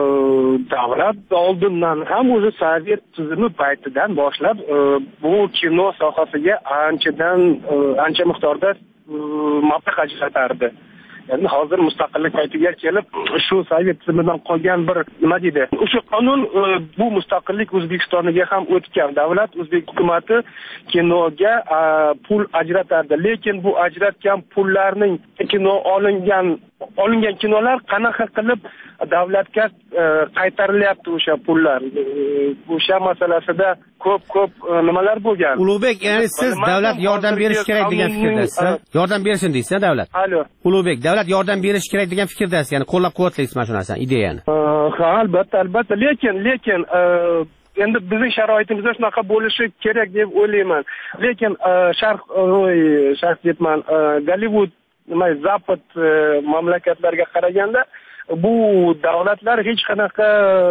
Davlat oldindan ham o'zi Sovet tuzumi paytidan boshlab bu kino sohasiga anchadan ancha miqdorda mablag' ajratardi. Endi hozir mustaqillik paytiga kelib shu Sovet tuzumidan qolgan bir nima deydi? O'sha qonun bu mustaqillik O'zbekistoniga ham o'tgan. Davlat O'zbek hukumatı kinoga pul ajratardi, lekin bu ajratgan pullarning kino olingan olingan kinolar qanaqa qilib davlatga qaytarilyapti o'sha pullar? O'sha masalasida ko'p ko'p nimalar bo'lgan. Ulug'bek, ya'ni siz davlat yordam berish kerak degan fikrdasiz. Yordam bersin deysiz davlat. Alo. Ulug'bek, davlat yordam berish kerak degan fikrdasiz, ya'ni qo'llab-quvvatlaysiz mana shu narsani, ideyani. Ha, albatta, albatta, lekin lekin endi bizning sharoitimizda shunaqa bo'lishi kerak deb o'ylayman. Lekin sharq sharq debman, Gollivud nima Zapad mamlakatlarga qaraganda bu davlatlar hech qanaqa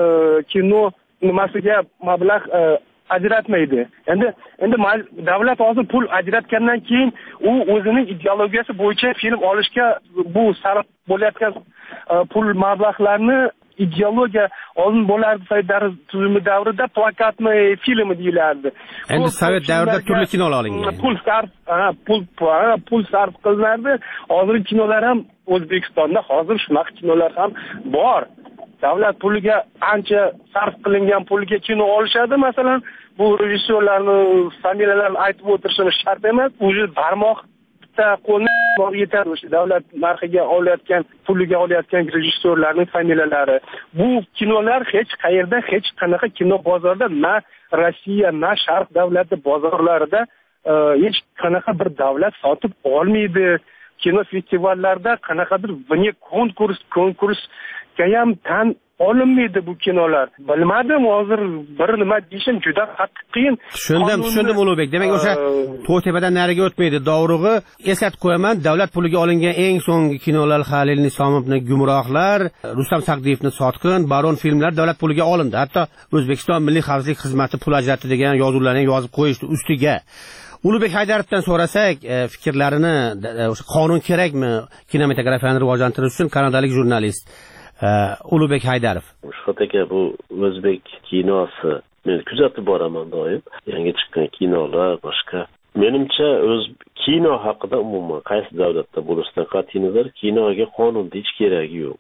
kino nimasiga mablag' ajratmaydi. Endi endi davlat hozir pul ajratgandan keyin u o'zining ideologiyasi bo'yicha film olishga bu sarf bo'layotgan pul mablag'larni ideologiya oldin bo'lardi Sovet tuzumi davrida plakatmi filmi deyilardi. Endi Sovet davrida turli kinolar olingan. Pul sarf, ha, pul pul sarf qilinardi. Hozirgi kinolar ham O'zbekistonda hozir shunaqa kinolar ham bor. Davlat puliga ancha sarf qilingan pulga kino olishadi. Masalan, bu rejissyorlarning familiyalarini aytib o'tirishimiz shart emas. O'zi barmoq bitta qo'lni yetadi o'sha davlat narxiga olayotgan, puliga olayotgan rejissyorlarning familiyalari. Bu kinolar hech qayerda, hech qanaqa kino bozorida, na Rossiya, na Sharq davlati bozorlarida hech qanaqa bir davlat sotib olmaydi. Kino festivallarda qanaqadir vне konkurs, konkursga ham tan olinmaydi bu kinolar. Bilmadim, hozir bir nima deyishim juda qattiq qiyin. Tushundim, tushundim Ulug'bek. Demak, o'sha To'tepadan nariga o'tmaydi. Dovrug'i eslatib qo'yaman, davlat puliga olingan eng so'nggi kinolar Halil Nisomovning Gumrohlar, Rustam Saqdiyevning Sotqin, Baron filmlar davlat puliga olindi. Hatto O'zbekiston Milliy xavfsizlik xizmati pul ajratdi degan yozuvlarni yozib qo'yishdi ustiga. Ulug'bek Haydarovdan so'rasak, fikrlarini, o'sha qonun kerakmi kinematografiyani rivojlantirish uchun, kanadalik jurnalist Ulug'bek Haydarov. Shuhrat aka, bu o'zbek kinosi men kuzatib boraman doim. Yangi chiqqan kinolar, boshqa. Menimcha o'z kino haqida umuman qaysi davlatda bo'lishidan qat'iy nazar kinoga qonun hech keragi yo'q.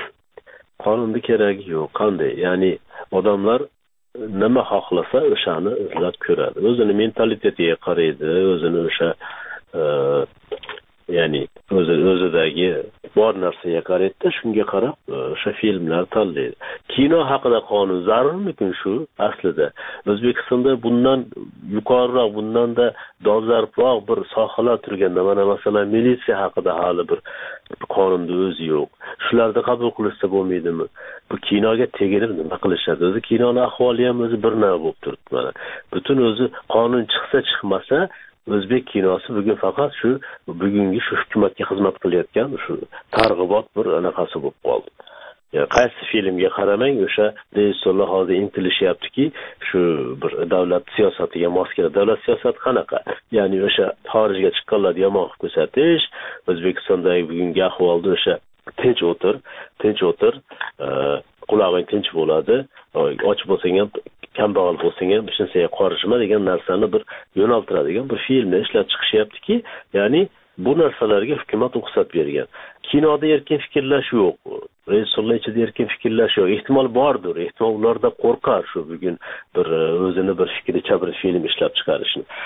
Qonunning keragi yo'q. Qanday? Ya'ni odamlar nima xohlasa o'shani izlab ko'radi. O'zini mentalitetiga qaraydi, o'zini o'sha ya'ni o'zi o'zidagi bor narsaga qaraydi, shunga qarab o'sha filmlar tanlaydi. Kino haqida qonun zarurmikin shu aslida? O'zbekistonda bundan yuqoriroq, bundan da dolzarbroq bir sohalar turganda, mana masalan militsiya haqida hali bir qonunda o'zi yo'q. Shularni qabul qilishsa bo'lmaydimi? Bu kinoga tegirib nima qilishadi? O'zi kinoning ahvoli ham o'zi bir nima bo'lib turibdi mana. Butun o'zi qonun chiqsa chiqmasa o'zbek kinosi bugun faqat shu bugungi shu hukumatga xizmat qilayotgan shu targ'ibot bir anaqasi bo'lib qoldi. Ya qaysi filmga qaramang, o'sha rejissyorlar hozir intilishyaptiki, shu bir davlat siyosatiga mos keladi. Davlat siyosati qanaqa? Ya'ni o'sha xorijga chiqqanlarni yomon qilib ko'rsatish, O'zbekistondagi bugungi ahvolda o'sha tinch o'tir, tinch o'tir, qulog'ing tinch bo'ladi, och bo'lsang ham, kambag'al bo'lsang ham, hech narsaga qarishma degan narsani bir yo'naltiradigan bir filmni ishlab chiqishyaptiki, ya'ni bu narsalarga hukumat ruxsat bergan. Kinoda erkin fikrlash yo'q. Rejissyorlar ichida erkin fikrlash yo'q. Ehtimol bordir. Ehtimol ularda qo'rqar shu bugun bir o'zini bir fikricha bir film ishlab chiqarishni.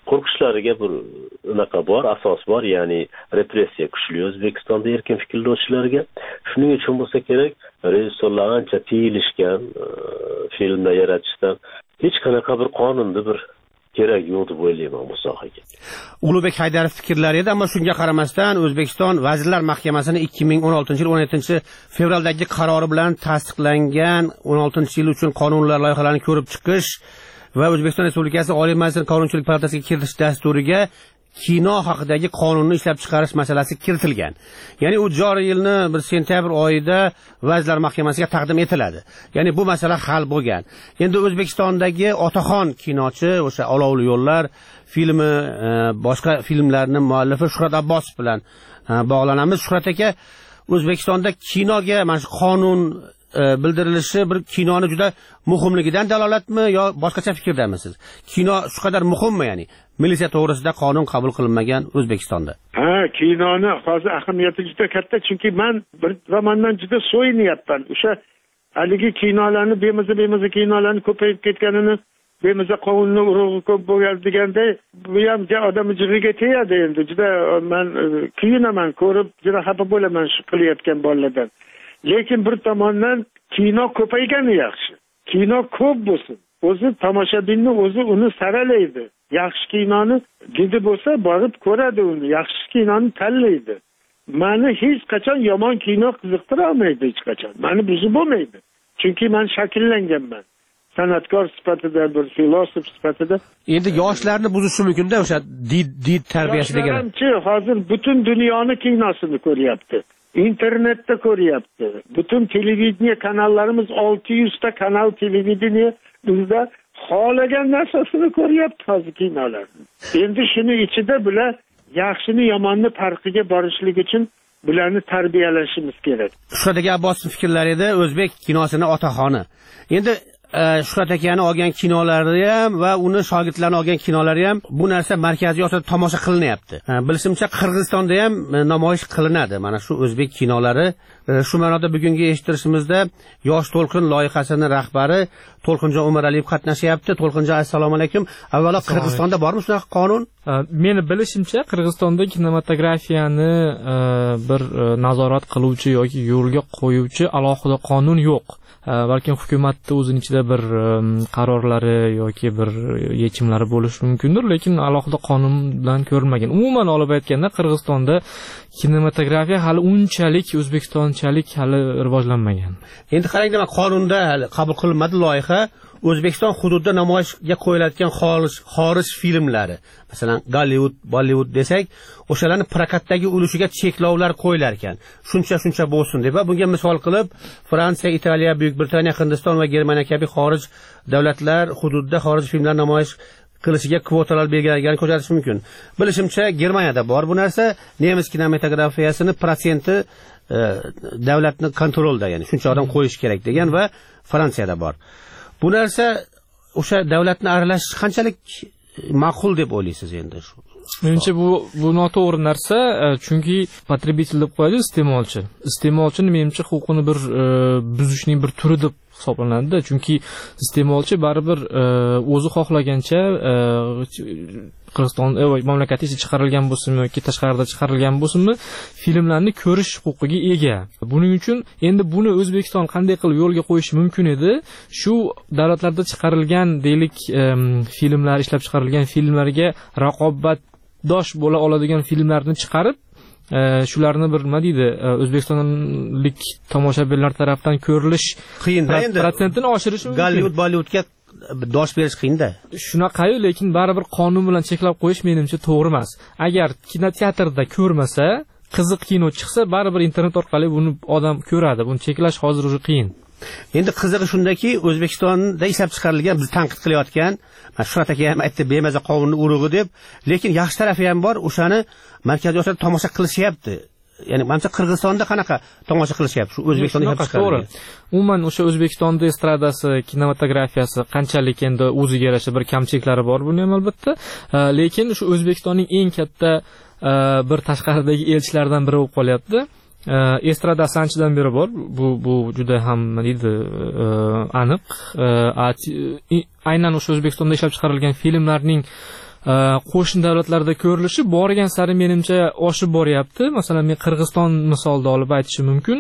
qo'rqishlariga bir unaqa bor, asos bor, ya'ni repressiya kuchli O'zbekistonda erkin fikrlovchilarga. Shuning uchun bo'lsa kerak, rejissyorlar ancha tiyilishgan filmlar yaratishdan hech qanaqa bir qonunni bir kerak yo'q deb o'ylayman bu sohaga. Ulug'bek Haydarov fikrlari edi, ammo shunga qaramasdan O'zbekiston Vazirlar Mahkamasining ikki ming o'n oltinchi yil o'n yettinchi fevraldagi qarori bilan tasdiqlangan o'n oltinchi yil uchun qonunlar loyihalarini ko'rib chiqish va O'zbekiston Respublikasi Oliy Majlisi Qonunchilik palatasiga kiritish dasturiga kino haqidagi qonunni ishlab chiqarish masalasi kiritilgan. Ya'ni u joriy yilni bir sentyabr oyida Vazirlar Mahkamasiga taqdim etiladi. Ya'ni bu masala hal bo'lgan. Endi O'zbekistondagi otaxon kinochi o'sha Olovli yo'llar filmi, boshqa filmlarning muallifi Shuhrat Abbosov bilan bog'lanamiz. Shuhrat aka, O'zbekistonda kinoga mana shu qonun bildirilishi bir kinoni juda muhimligidan dalolatmi yo boshqacha fikrdamisiz? Kino shu qadar muhimmi, ya'ni militsiya to'g'risida qonun qabul qilinmagan O'zbekistonda? Ha, kinoni hozir ahamiyati juda katta, chunki men bir zamondan juda so'yinyapman. O'sha haligi kinolarni bemaza bemaza kinolarni ko'payib ketganini, bemaza qonunni urug'i ko'p bo'lgan deganda, bu ham odam jig'iga tegadi endi. Juda men kuyunaman, ko'rib juda xafa bo'laman shu qilayotgan bolalardan. Lekin bir tomondan kino ko'paygani yaxshi. Kino ko'p bo'lsin. O'zi tomoshabinni o'zi uni saralaydi. Yaxshi kinoni didi bo'lsa borib ko'radi uni. Yaxshi kinoni tanlaydi. Meni hech qachon yomon kino qiziqtira olmaydi hech qachon. Meni buzib bo'lmaydi. Chunki men shakllanganman. San'atkor sifatida, bir filosof sifatida. Endi yoshlarni buzishi mumkin-da o'sha did did tarbiyasi degan. Hozir butun dunyoni kinosini ko'ryapti. İnternetda ko'ryapti. Butun televideniya kanallarimiz olti yuz ta kanal televideniya bizda xohlagan narsasini ko'ryapti hozir kinolarni. Endi shuni ichida bular yaxshini yomonni farqiga borishlik uchun bularni tarbiyalashimiz kerak. Shuhrat aka Abbosov fikrlari edi, o'zbek kinosini otaxoni. Endi Shuhrat akani olgan kinolari ham va uni shogirdlarini olgan kinolari ham bu narsa Markaziy Osiyoda tomosha qilinyapti. Bilishimcha Qirg'izistonda ham namoyish qilinadi. Mana shu o'zbek kinolari. Shu ma'noda bugungi eshittirishimizda Yosh to'lqin loyihasining rahbari To'lqinjon Umaraliyev qatnashyapti. To'lqinjon, assalomu alaykum. Avvalo, Qirg'izistonda bormi shunaqa qonun? Meni bilishimcha Qirg'izistonda kinematografiyani bir nazorat qiluvchi yoki yo'lga qo'yuvchi alohida qonun yo'q. Balki hukumatning o'zining ichida bir qarorlari yoki bir yechimlari bo'lishi mumkindir, lekin alohida qonun bilan ko'rilmagan. Umuman olib aytganda Qirg'izistonda kinematografiya hali unchalik O'zbekistonchalik hali rivojlanmagan. Endi qarang, nima qonunda hali qabul qilinmadi loyiha. O'zbekiston hududida namoyishga qo'yiladigan xorij xorij filmlari, masalan Gollivud, Bollywood desak, o'shalarning prokatdagi ulushiga cheklovlar qo'yilar ekan. Shuncha shuncha bo'lsin deb. Va bunga misol qilib Fransiya, Italiya, Buyuk Britaniya, Hindiston va Germaniya kabi xorij davlatlar hududida xorij filmlar namoyish qilishiga kvotalar belgilanganini ko'rsatish mumkin. Bilishimcha Germaniyada bor bu narsa. Nemis kinematografiyasini protsenti davlatni kontrolda, ya'ni shuncha odam qo'yish kerak degan va Fransiyada bor. Bu narsa o'sha davlatni aralashish qanchalik ma'qul deb o'ylaysiz endi shu? Menimcha bu bu noto'g'ri narsa, chunki potrебитель deb qo'yadi iste'molchi. Iste'molchini menimcha huquqini bir buzishning bir turi deb hisoblanadi, chunki iste'molchi baribir o'zi xohlagancha Qirg'iziston mamlakati ichida chiqarilgan bo'lsinmi yoki tashqarida chiqarilgan bo'lsinmi, filmlarni ko'rish huquqiga ega. Buning uchun endi buni O'zbekiston qanday qilib yo'lga qo'yishi mumkin edi? Shu davlatlarda chiqarilgan deylik filmlar, ishlab chiqarilgan filmlarga raqobatdosh bo'la oladigan filmlarni chiqarib, shularni bir nima deydi, o'zbekistonlik tomoshabinlar tomonidan ko'rilish protsentini oshirish mumkin. Gollivud, Bollywoodga dosh berish qiyin-da. Shunaqa-yu, lekin baribir qonun bilan cheklab qo'yish menimcha to'g'ri emas. Agar kinoteatrda ko'rmasa, qiziq kino chiqsa, baribir internet orqali buni odam ko'radi. Buni cheklash hozir o'zi qiyin. Endi qizig'i shundaki, O'zbekistonda ishlab chiqarilgan, biz tanqid qilayotgan, Shuhrat aka ham aytdi, bemaza qonunni urug'i deb, lekin yaxshi tarafi ham bor, o'shani Markaziy Osiyoda tomosha qilishyapti. Ya'ni menimcha Qirg'izistonda qanaqa tomosha qilishyapti shu O'zbekistonda ishlab chiqarilgan. Umuman o'sha O'zbekistonda estradasi, kinematografiyasi qanchalik endi o'ziga yarasha bir kamchiliklari bor, buni ham albatta. Lekin shu O'zbekistonning eng katta bir tashqaridagi elchilaridan biri bo'lib qolyapti. Estradasi anchadan beri bor. Bu bu juda ham nima deydi, aniq. Aynan o'sha O'zbekistonda ishlab chiqarilgan filmlarning qo'shni davlatlarda ko'rilishi borgan sari menimcha oshib boryapti. Masalan, men Qirg'iziston misolida olib aytishim mumkin.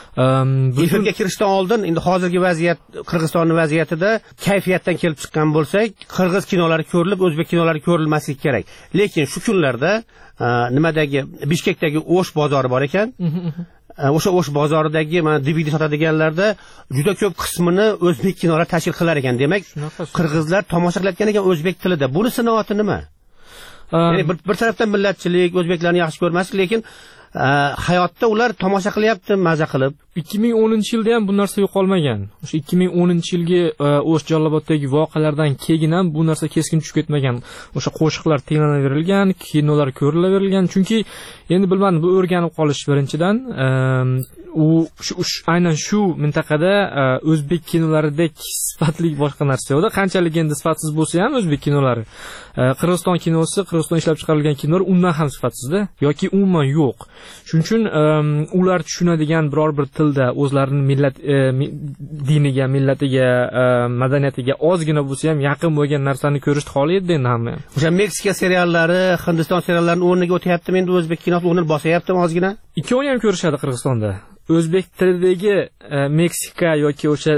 Efirga kirishdan oldin endi hozirgi vaziyat Qirg'izistonning vaziyatida kayfiyatdan kelib chiqqan bo'lsak, qirg'iz kinolari ko'rilib, o'zbek kinolari ko'rilmasligi kerak. Lekin shu kunlarda nimadagi Bishkekdagi O'sh bozori bor ekan. O'sha O'sh bozoridagi mana D V D sotadiganlarda juda ko'p qismini o'zbek kinolari tashkil qilar ekan. Demak, qirg'izlar tomosha qilayotgan ekan o'zbek tilida. Buni sinoati nima? Ya'ni bir, bir tarafdan millatchilik, o'zbeklarni yaxshi ko'rmaslik, lekin hayotda ular tomosha qilyapti maza qilib. ikki ming o'ninchi yilda ham bu narsa yo'qolmagan. O'sha ikki ming o'ninchi yilgi O'sh Jalaboddagi voqealardan keyin ham bu narsa keskin tushib ketmagan. O'sha qo'shiqlar tinglanaverilgan, kinolar ko'rilaverilgan. Chunki endi bilmadim, bu o'rganib qolish birinchidan, u shu aynan shu mintaqada o'zbek kinolaridek sifatli boshqa narsa yo'qda. Qanchalik endi sifatsiz bo'lsa ham o'zbek kinolari, Qirg'iziston kinosi, Qirg'iziston ishlab chiqarilgan kinolar undan ham sifatsizda yoki umuman yo'q. Shuning uchun ular tushunadigan biror bir tilda o'zlarining millat diniga, millatiga, madaniyatiga ozgina bo'lsa ham yaqin bo'lgan narsani ko'rishni xohlaydi endi hamma. O'sha Meksika seriallari, Hindiston seriallarining o'rniga o'tyaptimi endi o'zbek kinosi o'rnini bosyaptimi ozgina? Ikkovini ham ko'rishadi Qirg'izistonda. O'zbek tilidagi Meksika yoki o'sha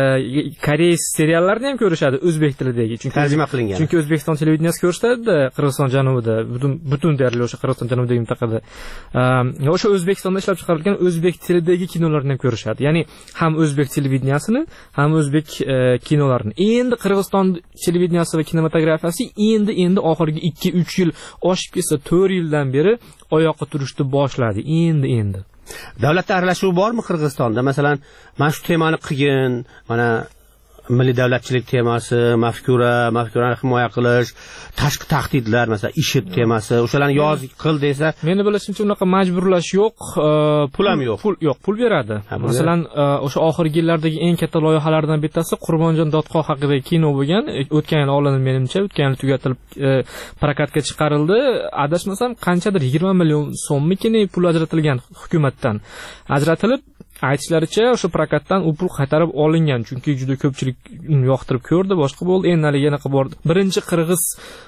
koreys seriallarni ham ko'rishadi o'zbek tilidagi. Chunki tarjima qilingan. Chunki O'zbekiston televideniyasi ko'rsatadi Qirg'iziston janubida, butun butun deyarli o'sha Qirg'iziston janubidagi mintaqada. O'sha O'zbekistonda ishlab chiqarilgan o'zbek tilidagi kinolarni ham ko'rishadi. Ya'ni ham o'zbek televideniyasini, ham o'zbek kinolarini. Endi Qirg'iziston televideniyasi va kinematografiyasi endi endi oxirgi ikki uch yil oshib ketsa to'rt yildan beri oyoqqa turishni boshladi. Endi endi davlatda aralashuv bormi Qirg'izistonda? Masalan, mana shu temani qilgin, mana milliy davlatchilik temasi, mafkura, mafkurani himoya qilish, tashqi tahdidlar, masalan, IShID temasi, o'shalarni yoz qil desa, meni bilishimcha unaqa majburlash yo'q, pul ham yo'q. Pul yo'q, pul beradi. Masalan, o'sha oxirgi yillardagi eng katta loyihalardan bittasi Qurbonjon Dodqo haqidagi kino bo'lgan. O'tgan yil olindi menimcha, o'tgan yil tugatilib prokatga chiqarildi. Adashmasam, qanchadir yigirma million so'mmikini pul ajratilgan hukumatdan. Ajratilib aytishlaricha o'sha prokatdan u pul qaytarib olingan, chunki juda ko'pchilik yoqtirib ko'rdi, boshqa bo'ldi. Endi hali yana qilib bordi. Birinchi qirg'iz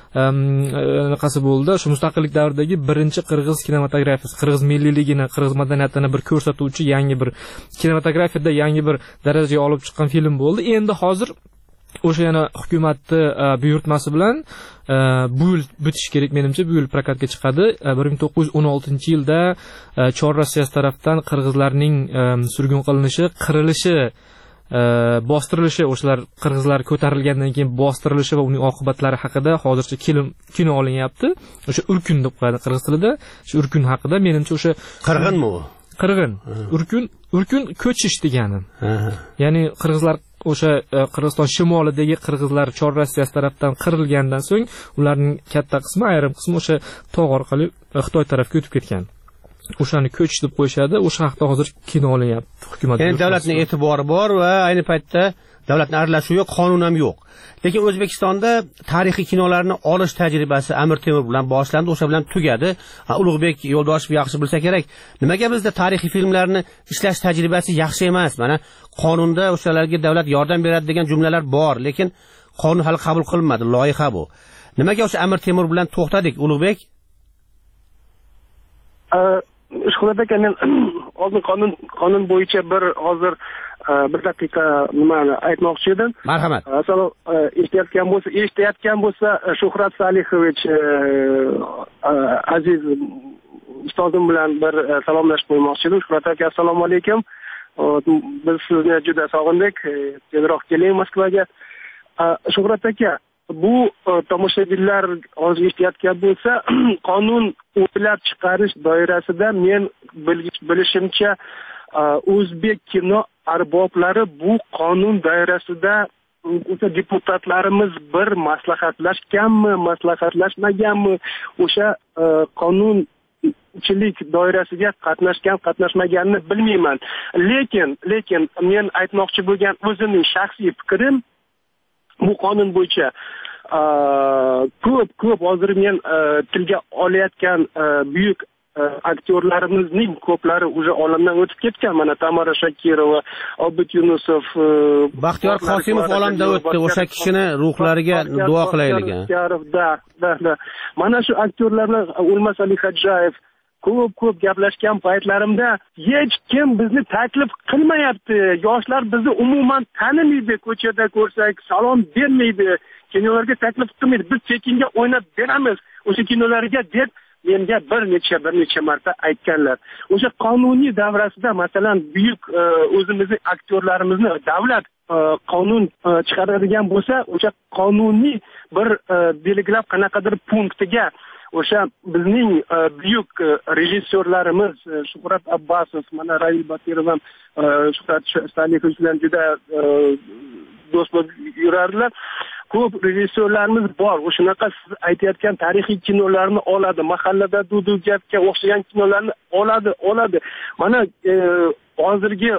qanaqasi bo'ldi? O'sha mustaqillik davridagi birinchi qirg'iz kinematografiyasi, qirg'iz milliyligini, qirg'iz madaniyatini bir ko'rsatuvchi yangi bir kinematografiyada yangi bir darajaga olib chiqqan film bo'ldi. Endi hozir o'sha yana hukumatni buyurtmasi bilan bu yil bitish kerak menimcha, bu yil prokatga chiqadi. bir ming to'qqiz yuz o'n oltinchi yilda Chor Rossiyasi tarafdan qirg'izlarning surgun qilinishi, qirilishi, bostirilishi, o'shalar qirg'izlar ko'tarilgandan keyin bostirilishi va uning oqibatlari haqida hozircha kino olinyapti. O'sha Urkun deb qo'yadi qirg'iz tilida. Shu Urkun haqida menimcha o'sha qirg'inmi u? Qirg'in. Urkun, Urkun ko'chish degani. Ya'ni qirg'izlar o'sha Qirg'iziston shimolidagi qirg'izlar Chor Rossiyasi tarafdan qirilgandan so'ng ularning katta qismi, ayrim qismi o'sha tog' orqali Xitoy tarafga o'tib ketgan. O'shani ko'chish deb qo'yishadi. O'sha haqida hozir kino olinyapti hukumat. Ya'ni davlatning e'tibori bor va ayni paytda davlatning aralashuvi yo'q, qonun ham yo'q. Lekin O'zbekistonda tarixiy kinolarni olish tajribasi Amir Temur bilan boshlandi, o'sha bilan tugadi. Ulug'bek Yo'ldoshev yaxshi bilsa kerak, nimaga bizda tarixiy filmlarni ishlash tajribasi yaxshi emas? Mana qonunda o'shalarga davlat yordam beradi degan jumlalar bor, lekin qonun hali qabul qilinmadi, loyiha bu. Nimaga o'sha Amir Temur bilan to'xtadik, Ulug'bek? Shuhrat aka, men oldin qonun qonun bo'yicha bir hozir bir daqiqa nimani aytmoqchi edim. Marhamat. Asal eshitayotgan bo'lsa, eshitayotgan bo'lsa Shuhrat Salihovich aziz ustozim bilan bir salomlashib qo'ymoqchi edim. Shuhrat aka, assalomu alaykum. Biz sizni juda sog'indik. Tezroq keling Moskvaga. Shuhrat aka, bu tomoshabinlar hozir eshitayotgan bo'lsa, qonun o'ylab chiqarish doirasida men bilishimcha o'zbek kino arboblari bu qonun doirasida o'sha deputatlarimiz bir maslahatlashganmi, maslahatlashmaganmi, o'sha qonunchilik doirasiga qatnashgan, qatnashmaganini bilmayman. Lekin, lekin men aytmoqchi bo'lgan o'zimning shaxsiy fikrim, bu qonun bo'yicha ko'p ko'p hozir men tilga olayotgan buyuk aktyorlarimizning ko'plari уже olamdan o'tib ketgan. Mana Tamara Shakirova, Obid Yunusov, Baxtiyor Qosimov olamdan o'tdi. O'sha kishini ruhlariga duo qilaylik. Da, da, da. Mana shu aktyorlarlar O'lmas Ali Xadjayev ko'p ko'p gaplashgan paytlarimda hech kim bizni taklif qilmayapti. Yoshlar bizni umuman tanimaydi, ko'chada ko'rsak salom bermaydi, kinolarga taklif qilmaydi. Biz tekinga o'ynab beramiz o'sha kinolarga deb menga bir necha bir necha marta aytganlar. O'sha qonuniy davrasida masalan buyuk o'zimizning aktyorlarimizni davlat qonun chiqaradigan bo'lsa, o'sha qonuniy bir belgilab qanaqadir punktiga o'sha bizning buyuk rejissyorlarimiz Shuhrat Abbasov, mana Rail Bakirov ham Shuhrat Salikov bilan juda do'st bo'lib yurardilar. Ko'p rejissyorlarimiz bor. O'shanaqa siz aytayotgan tarixiy kinolarni oladi, mahallada Dudu gapga o'xshagan kinolarni oladi, oladi. Mana hozirgi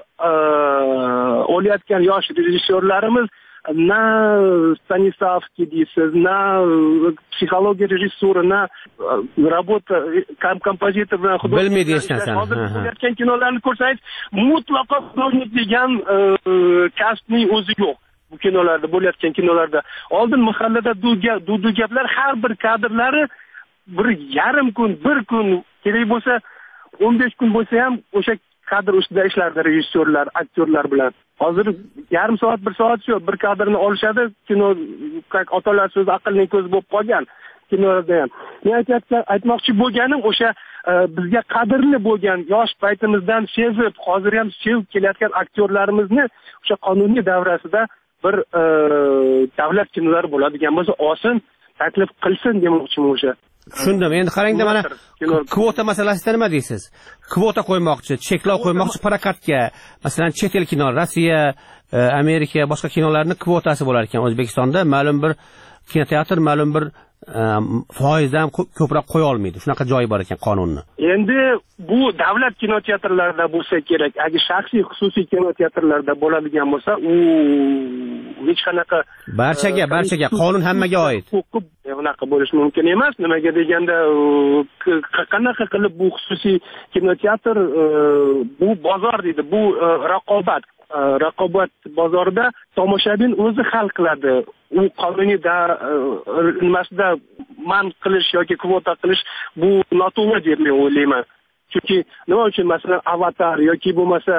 olayotgan yosh rejissyorlarimiz na Stanislavskiy deysiz, na psixologiya rejissyuri, na rabota kompozitor bilan bilmaydi hech narsani. Hozir bo'layotgan kinolarni ko'rsangiz, mutlaqo hududnik degan kasbning o'zi yo'q. Bu kinolarda bo'layotgan kinolarda oldin mahallada dudu gaplar har bir kadrlari bir yarim kun, bir kun, kerak bo'lsa o'n besh kun bo'lsa ham o'sha kadr ustida ishlardi rejissyorlar, aktyorlar bilan. Hozir yarim soat, bir soat shu bir kadrni olishadi. Kino otalar so'zi aqlning ko'zi bo'lib qolgan kinolarda ham. Men aytayotgan, aytmoqchi bo'lganim o'sha bizga qadrli bo'lgan yosh paytimizdan sezib, hozir ham sevib kelayotgan aktyorlarimizni o'sha qonuniy davrasida bir davlat kinolari bo'ladigan bo'lsa, olsin, taklif qilsin demoqchiman o'sha. Tushundim. Endi qarangda, mana kvota masalasida nima deysiz? Kvota qo'ymoqchi, cheklov qo'ymoqchi prokatga. Masalan, chet el kino, Rossiya, Amerika, boshqa kinolarning kvotasi bo'lar ekan. O'zbekistonda ma'lum bir kinoteatr ma'lum bir foizdan ko'proq qo'ya olmaydi. Shunaqa joyi bor ekan qonunni. Endi bu davlat kinoteatrlarida bo'lsa kerak. Agar shaxsiy, xususiy kinoteatrlarda bo'ladigan bo'lsa, u hech qanaqa barchaga, barchaga qonun hammaga oid. Bunaqa bo'lishi mumkin emas. Nimaga deganda, qanaqa qilib bu xususiy kinoteatr bu bozor deydi, bu raqobat. Raqobat bozorida tomoshabin o'zi hal qiladi. U qonuniy nimasida man qilish yoki kvota qilish bu noto'g'ri deb men o'ylayman. Chunki nima uchun masalan Avatar yoki bo'lmasa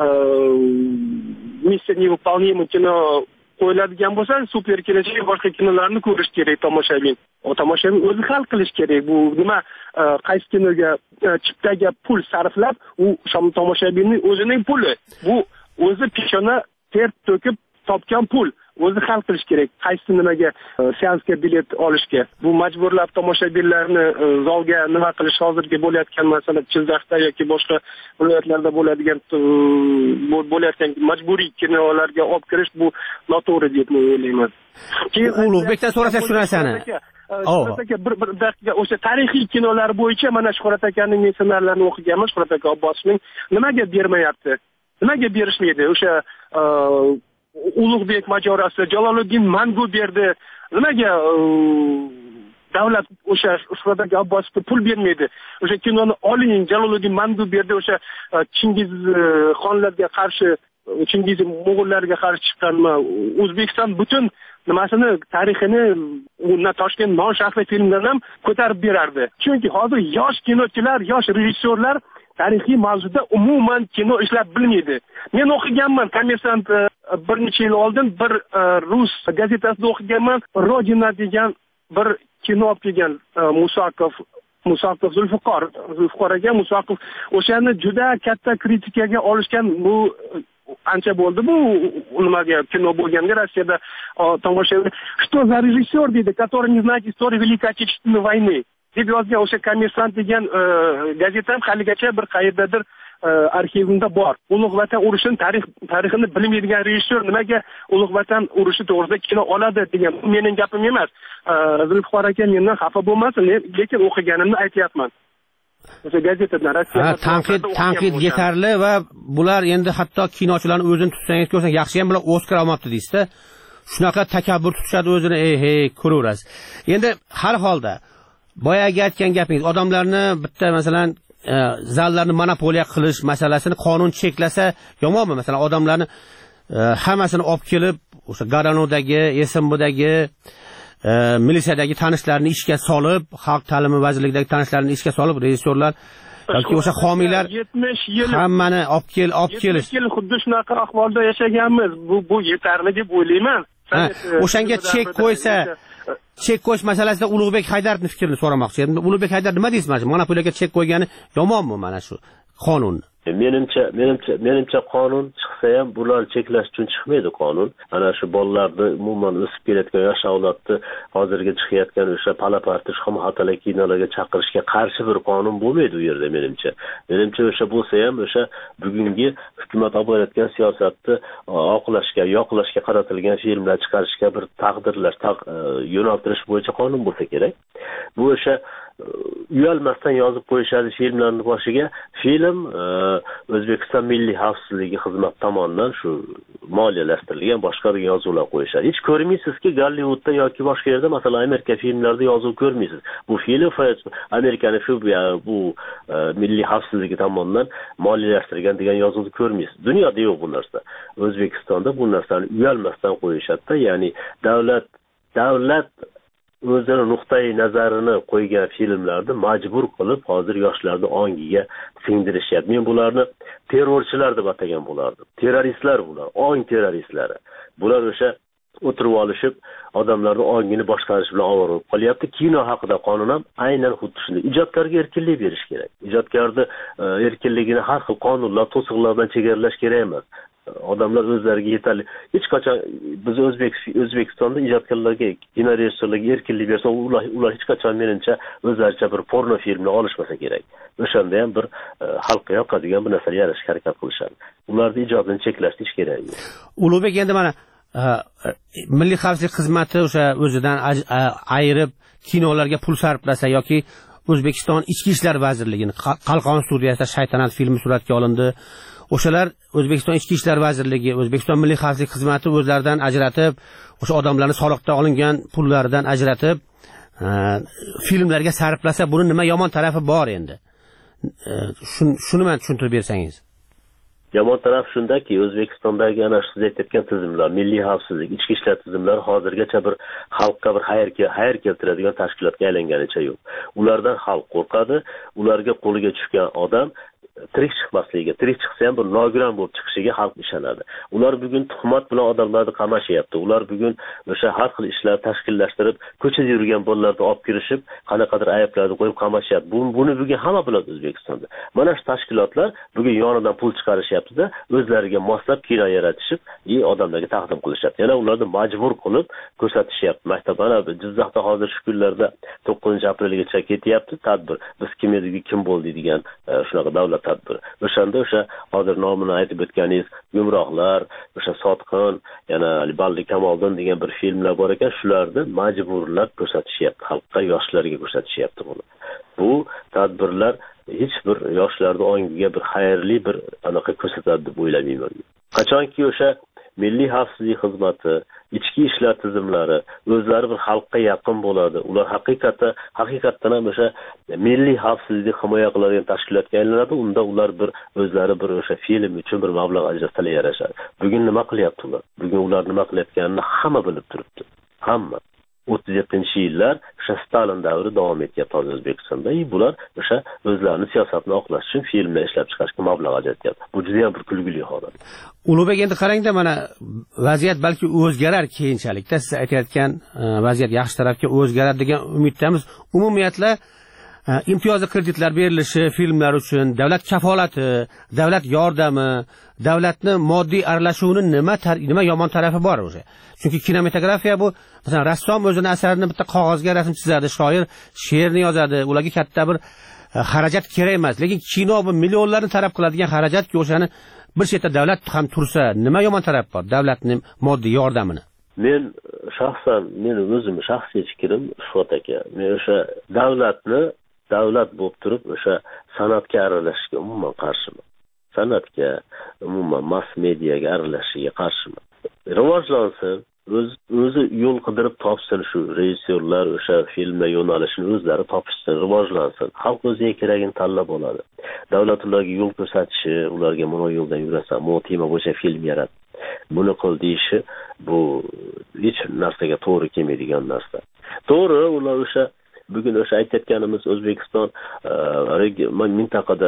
Missiya невыполнима kino qo'yiladigan bo'lsa, super kelajak boshqa kinolarni ko'rish kerak tomoshabin. O tomoshabin o'zi hal qilish kerak. Bu nima qaysi kinoga chiptaga pul sarflab, u tomoshabinning o'zining puli. Bu o'zi peshona ter to'kib topgan pul. O'zi hal qilish kerak. Qaysi nimaga seansga bilet olishga. Bu majburlab tomoshabinlarni zalga nima qilish hozirgi bo'layotgan masala Jizzaxda yoki boshqa viloyatlarda bo'ladigan bo'layotgan majburiy kinolarga olib kirish bu noto'g'ri deb o'ylayman. Keyin Ulug'bekdan so'rasak shu narsani. bir bir daqiqa o'sha tarixiy kinolar bo'yicha mana Shuhrat akaning ssenariylarini o'qiganman. Shuhrat aka Abbosovning nimaga bermayapti? Nimaga berishmaydi? O'sha Ulug'bek mojarosi, Jaloliddin Mangu berdi. Nimaga davlat o'sha Shuhrat aka Abbosovga pul bermaydi? O'sha kinoni oling, Jaloliddin Mangu berdi. O'sha Chingiz xonlarga qarshi, Chingiz mo'g'ullarga qarshi chiqqanmi? O'zbekiston butun nimasini, tarixini undan Toshkent non shahri filmdan ham ko'tarib berardi. Chunki hozir yosh kinochilar, yosh rejissyorlar tarixiy mavzuda umuman kino ishlab bilmaydi. Men o'qiganman, Kommersant bir necha yil oldin bir rus gazetasida o'qiganman. Rodina degan bir kino olib kelgan Musakov, Musakov Zulfiqor, Zulfiqor aka Musakov o'shani juda katta kritikaga olishgan. Bu ancha bo'ldi bu nimaga kino bo'lganda Rossiyada tomoshabin "Что за режиссер" deydi, "который не знает истории Великой Отечественной войны" deb yozgan o'sha Kommersant degan gazetam haligacha bir qayerdadir arxivimda bor. Ulug' Vatan urushini tarix tarixini bilmaydigan rejissyor nimaga Ulug' Vatan urushi to'g'risida kino oladi degan mening gapim emas. Zulfiqor aka mendan xafa bo'lmasin, lekin o'qiganimni aytyapman. O'sha gazetadan Rossiya tanqid tanqid yetarli va bular endi hatto kinochilarni o'zini tutsangiz ko'rsak, yaxshi ham bular Oskar olmoqda deysiz-da. Shunaqa takabbur tutishadi o'zini, ey hey ko'raverasiz. Endi har holda boyagi aytgan gapingiz, odamlarni bitta masalan e, zallarni monopoliya qilish masalasini qonun cheklasa yomonmi? Masalan, odamlarni e, hammasini olib kelib, o'sha Garanodagi, S M Bdagi, e, militsiyadagi tanishlarni ishga solib, xalq ta'limi vazirligidagi tanishlarni ishga solib, rejissyorlar yoki o'sha homiylar yetmish yil hammani olib kel, olib kelish. yetmish yil xuddi shunaqa ahvolda yashaganmiz. Bu bu yetarli deb o'ylayman. O'shanga chek qo'ysa, chek qo'yish masalasida Ulug'bek Haydarovning fikrini so'ramoqchi edim. Ulug'bek Haydarov nima deysiz mana? Monopoliyaga chek qo'ygani yomonmi mana shu qonun? Menimcha, menimcha, menimcha qonun chiqsa ham bular cheklash uchun chiqmaydi qonun. Ana shu bolalarni umuman o'sib kelayotgan yosh avlodni hozirgi chiqayotgan o'sha palapartish xomxatalik kinolarga chaqirishga qarshi bir qonun bo'lmaydi u yerda menimcha. Menimcha o'sha bo'lsa ham o'sha bugungi hukumat olib borayotgan siyosatni oqlashga, yoqlashga qaratilgan filmlar chiqarishga bir taqdirlash, yo'naltirish bo'yicha qonun bo'lsa kerak. Bu o'sha uyalmasdan yozib qo'yishadi filmlarni boshiga. Film O'zbekiston Milliy xavfsizligi xizmati tomonidan shu moliyalashtirilgan boshqa degan yozuvlar qo'yishadi. Hech ko'rmaysizki, Gollivudda yoki boshqa yerda, masalan, Amerika filmlarida yozuv ko'rmaysiz. Bu film Amerikaning shu bu milliy xavfsizligi tomonidan moliyalashtirilgan degan yozuvni ko'rmaysiz. Dunyoda yo'q bu narsa. O'zbekistonda bu narsani uyalmasdan qo'yishadi. Ya'ni davlat davlat o'zini nuqtai nazarini qo'ygan filmlarni majbur qilib hozir yoshlarni ongiga singdirishyapti. Men bularni terrorchilar deb atagan bo'lardim. Terroristlar bular, ong terroristlari. Bular o'sha o'tirib olishib, odamlarning ongini boshqarish bilan ovora bo'lib qolyapti. Kino haqida qonun ham aynan xuddi shunday. Ijodkorga erkinlik berish kerak. Ijodkorning erkinligini har xil qonunlar, to'siqlar bilan chegaralash kerak emas. Odamlar o'zlariga yetarli. Hech qachon biz O'zbek O'zbekistonda ijodkorlarga, kino rejissyorlarga erkinlik bersa, ular ular hech qachon menimcha o'zlaricha bir porno filmni olishmasa kerak. O'shanda ham bir xalqqa yoqadigan bir narsa yaratishga harakat qilishadi. Ularning ijodini cheklash hech kerak yo'q. Ulug'bek, endi mana Milliy xavfsizlik xizmati o'sha o'zidan ayirib kinolarga pul sarflasa yoki O'zbekiston Ichki ishlar vazirligining Qalqon studiyasida Shaytanat filmi suratga olindi. O'shalar O'zbekiston Ichki ishlar vazirligi, O'zbekiston Milliy xavfsizlik xizmati o'zlaridan ajratib, o'sha odamlarni soliqdan olingan pullaridan ajratib filmlarga sarflasa, buni nima yomon tarafi bor endi? Shuni men tushuntirib bersangiz. Yomon taraf shundaki, O'zbekistondagi ana shu siz aytgan tizimlar, milliy xavfsizlik, ichki ishlar tizimlari hozirgacha bir xalqqa bir xayr keltiradigan tashkilotga aylanganicha yo'q. Ulardan xalq qo'rqadi, ularga qo'liga tushgan odam tirik chiqmasligiga, tirik chiqsa ham bir nogiron bo'lib chiqishiga xalq ishonadi. Ular bugun tuhmat bilan odamlarni qamashyapti. Ular bugun o'sha har xil ishlar tashkillashtirib, ko'chada yurgan bolalarni olib kirishib, qanaqadir ayblarni qo'yib qamashyapti. Buni bugun hamma biladi O'zbekistonda. Mana shu tashkilotlar bugun yonidan pul chiqarishyapti-da, o'zlariga moslab kino yaratishib, i odamlarga taqdim qilishyapti. Yana ularni majbur qilib ko'rsatishyapti. Maktablar Jizzaxda hozir shu kunlarda to'qqizinchi aprelgacha ketyapti tadbir. Biz kim edik, kim bo'ldik degan shunaqa davlat tadbir. O'shanda o'sha hozir nomini aytib o'tganingiz Gumrohlar, o'sha Sotqin, yana Ali Balli Kamoliddin degan bir filmlar bor ekan, shularni majburlab ko'rsatishyapti, xalqqa, yoshlarga ko'rsatishyapti buni. Bu tadbirlar hech bir yoshlarning ongiga bir xayrli bir anaqa ko'rsatadi deb o'ylamayman. Qachonki o'sha milliy xavfsizlik xizmati, ichki ishlar tizimlari o'zlari bir xalqqa yaqin bo'ladi. Ular haqiqatda haqiqatdan ham o'sha milliy xavfsizlikni himoya qiladigan tashkilotga aylanadi. Unda ular bir o'zlari bir o'sha film uchun bir mablag' ajratsalar yarashadi. Bugun nima qilyapti ular? Bugun ular nima qilayotganini hamma bilib turibdi. Hamma. o'ttiz yettinchi yillar o'sha Stalin davri davom etyapti hozir O'zbekistonda. Bular o'sha o'zlarini siyosatni oqlash uchun filmlar ishlab chiqarishga mablag' ajratyapti. Bu juda ham bir kulgili holat. Ulug'bek, endi qarangda, mana vaziyat balki o'zgarar keyinchalikda. Siz aytayotgan vaziyat yaxshi tarafga o'zgarar degan umiddamiz. Umumiyatla imtiyozli kreditlar berilishi filmlar uchun, davlat kafolati, davlat yordami, davlatni moddiy aralashuvini nima nima yomon tarafi bor o'sha. Chunki kinematografiya bu, masalan, rassom o'zini asarini bitta qog'ozga rasm chizadi, shoir she'rni yozadi, ularga katta bir xarajat kerak emas. Lekin kino bu millionlarni talab qiladigan xarajatki, o'shani bir chetda davlat ham tursa, nima yomon taraf bor davlatning moddiy yordamini? Men shaxsan, mening o'zim shaxsiy fikrim Shuhrat aka, men o'sha davlatni davlat bo'lib turib o'sha san'atga aralashishga umuman qarshiman. San'atga, umuman mass mediaga aralashishiga qarshiman. Rivojlansin, o'z o'zi yo'l qidirib topsin, shu rejissyorlar o'sha filmlar yo'nalishini o'zlari topishsin, rivojlansin. Xalq o'ziga keragini tanlab oladi. Davlat ularga yo'l ko'rsatishi, ularga mana yo'ldan yurasan, bu tema bo'yicha film yarat, buni qil deyishi, bu hech narsaga to'g'ri kelmaydigan narsa. To'g'ri, ular o'sha bugun o'sha aytayotganimiz O'zbekiston mintaqada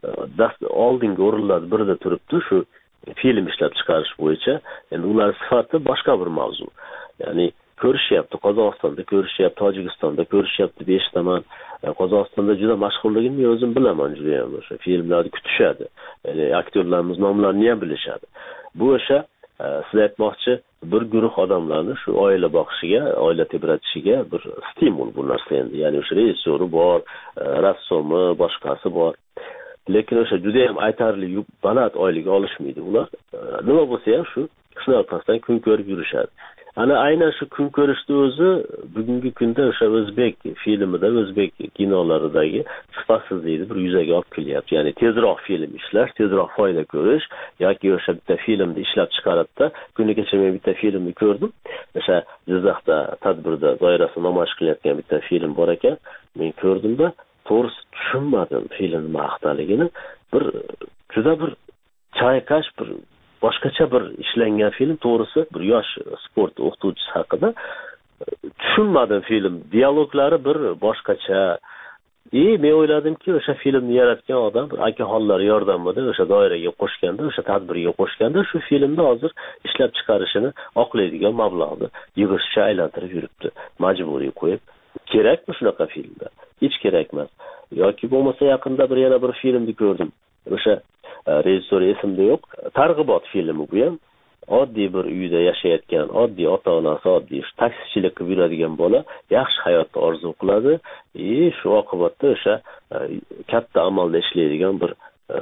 oldingi o'rinlarda birida turibdi, shu film ishlab chiqarish bo'yicha. Endi ular sifati boshqa bir mavzu. Ya'ni ko'rishyapti, Qozog'istonda ko'rishyapti, Tojikistonda ko'rishyapti deb eshitaman. Qozog'istonda juda mashhurligini men o'zim bilaman, juda ham o'sha filmlarni kutishadi. Ya'ni aktyorlarimiz nomlarini ham bilishadi. Bu o'sha siz aytmoqchi bir guruh odamlarni shu oila boqishiga, oila tebratishiga bir stimul bu narsa endi. Ya'ni o'sha rejissyori bor, rassomi, boshqasi bor. Lekin o'sha juda ham aytarli baland oylik olishmaydi ular. Nima bo'lsa ham shu shunaqa kun ko'rib yurishadi. Ana aynan shu kun ko'rishni o'zi bugungi kunda o'sha o'zbek filmida, o'zbek kinolaridagi sifatsizlikni bir yuzaga olib kelyapti. Ya'ni tezroq film ishlash, tezroq foyda ko'rish yoki o'sha bitta filmni ishlab chiqaribdi. Kuni kecha men bitta filmni ko'rdim. O'sha Jizzaxda tadbirda doirasida namoyish qilayotgan bitta film bor ekan. Men ko'rdimda to'g'risi tushunmadim film maqtaligini. Bir juda bir chayqash, bir boshqacha bir ishlangan film, to'g'risi bir yosh sport o'qituvchisi haqida tushunmadim film. Dialoglari bir boshqacha. E, men o'yladimki, o'sha filmni yaratgan odam bir akaxonlar yordamida o'sha doiraga qo'shganda, o'sha tadbirga qo'shganda shu filmni hozir ishlab chiqarishini oqlaydigan mablag'ni yig'ishcha aylantirib yuribdi. Majburiy qo'yib. Kerakmi shunaqa filmlar? Hech kerak emas. Yoki bo'lmasa yaqinda bir yana bir filmni ko'rdim. O'sha rejissor esimda yo'q. Targ'ibot filmi bu ham. Oddiy bir uyda yashayotgan, oddiy ota-onasi oddiy taksichilik qilib yuradigan bola yaxshi hayotni orzu qiladi. E, shu oqibatda o'sha katta amalda ishlaydigan bir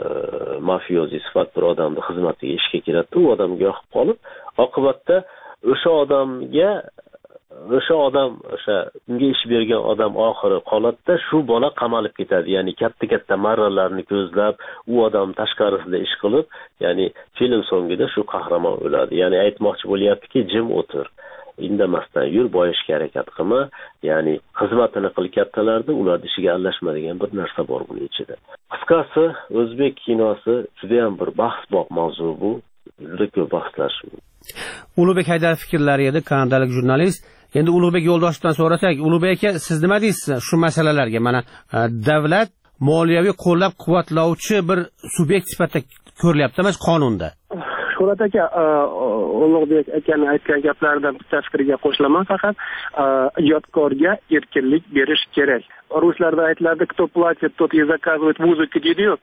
mafiozi sifat bir odamni xizmatiga ishga kiradi. U odamga yoqib qolib, oqibatda o'sha odamga o'sha odam o'sha unga ish bergan odam oxiri holatda shu bola qamalib ketadi. Ya'ni katta-katta marralarni ko'zlab, u odam tashqarisida ish qilib, ya'ni film so'ngida shu qahramon o'ladi. Ya'ni aytmoqchi bo'lyaptiki, jim o'tir, indamasdan yur, boyishga harakat qilma. Ya'ni xizmatini qil kattalarda, ularning ishiga aralashma degan bir narsa bor buning ichida. Qisqasi, o'zbek kinosi juda ham bir bahsbob mavzu bu. Juda ko'p bahslar. Ulug'bek Haydar fikrlari edi, kanadalik jurnalist. Endi Ulug'bek Yo'ldoshevdan so'rasak, Ulug'bek aka, siz nima deysiz shu masalalarga? Mana davlat moliyaviy qo'llab-quvvatlovchi bir subyekt sifatida ko'rilyapti emas qonunda. Shuhrat aka, Ulug'bek akani aytgan gaplaridan bitta fikrga qo'shilaman faqat. Ijodkorga erkinlik berish kerak. Ruslarda aytiladi, кто платит, тот и заказывает музыку deydi-yu.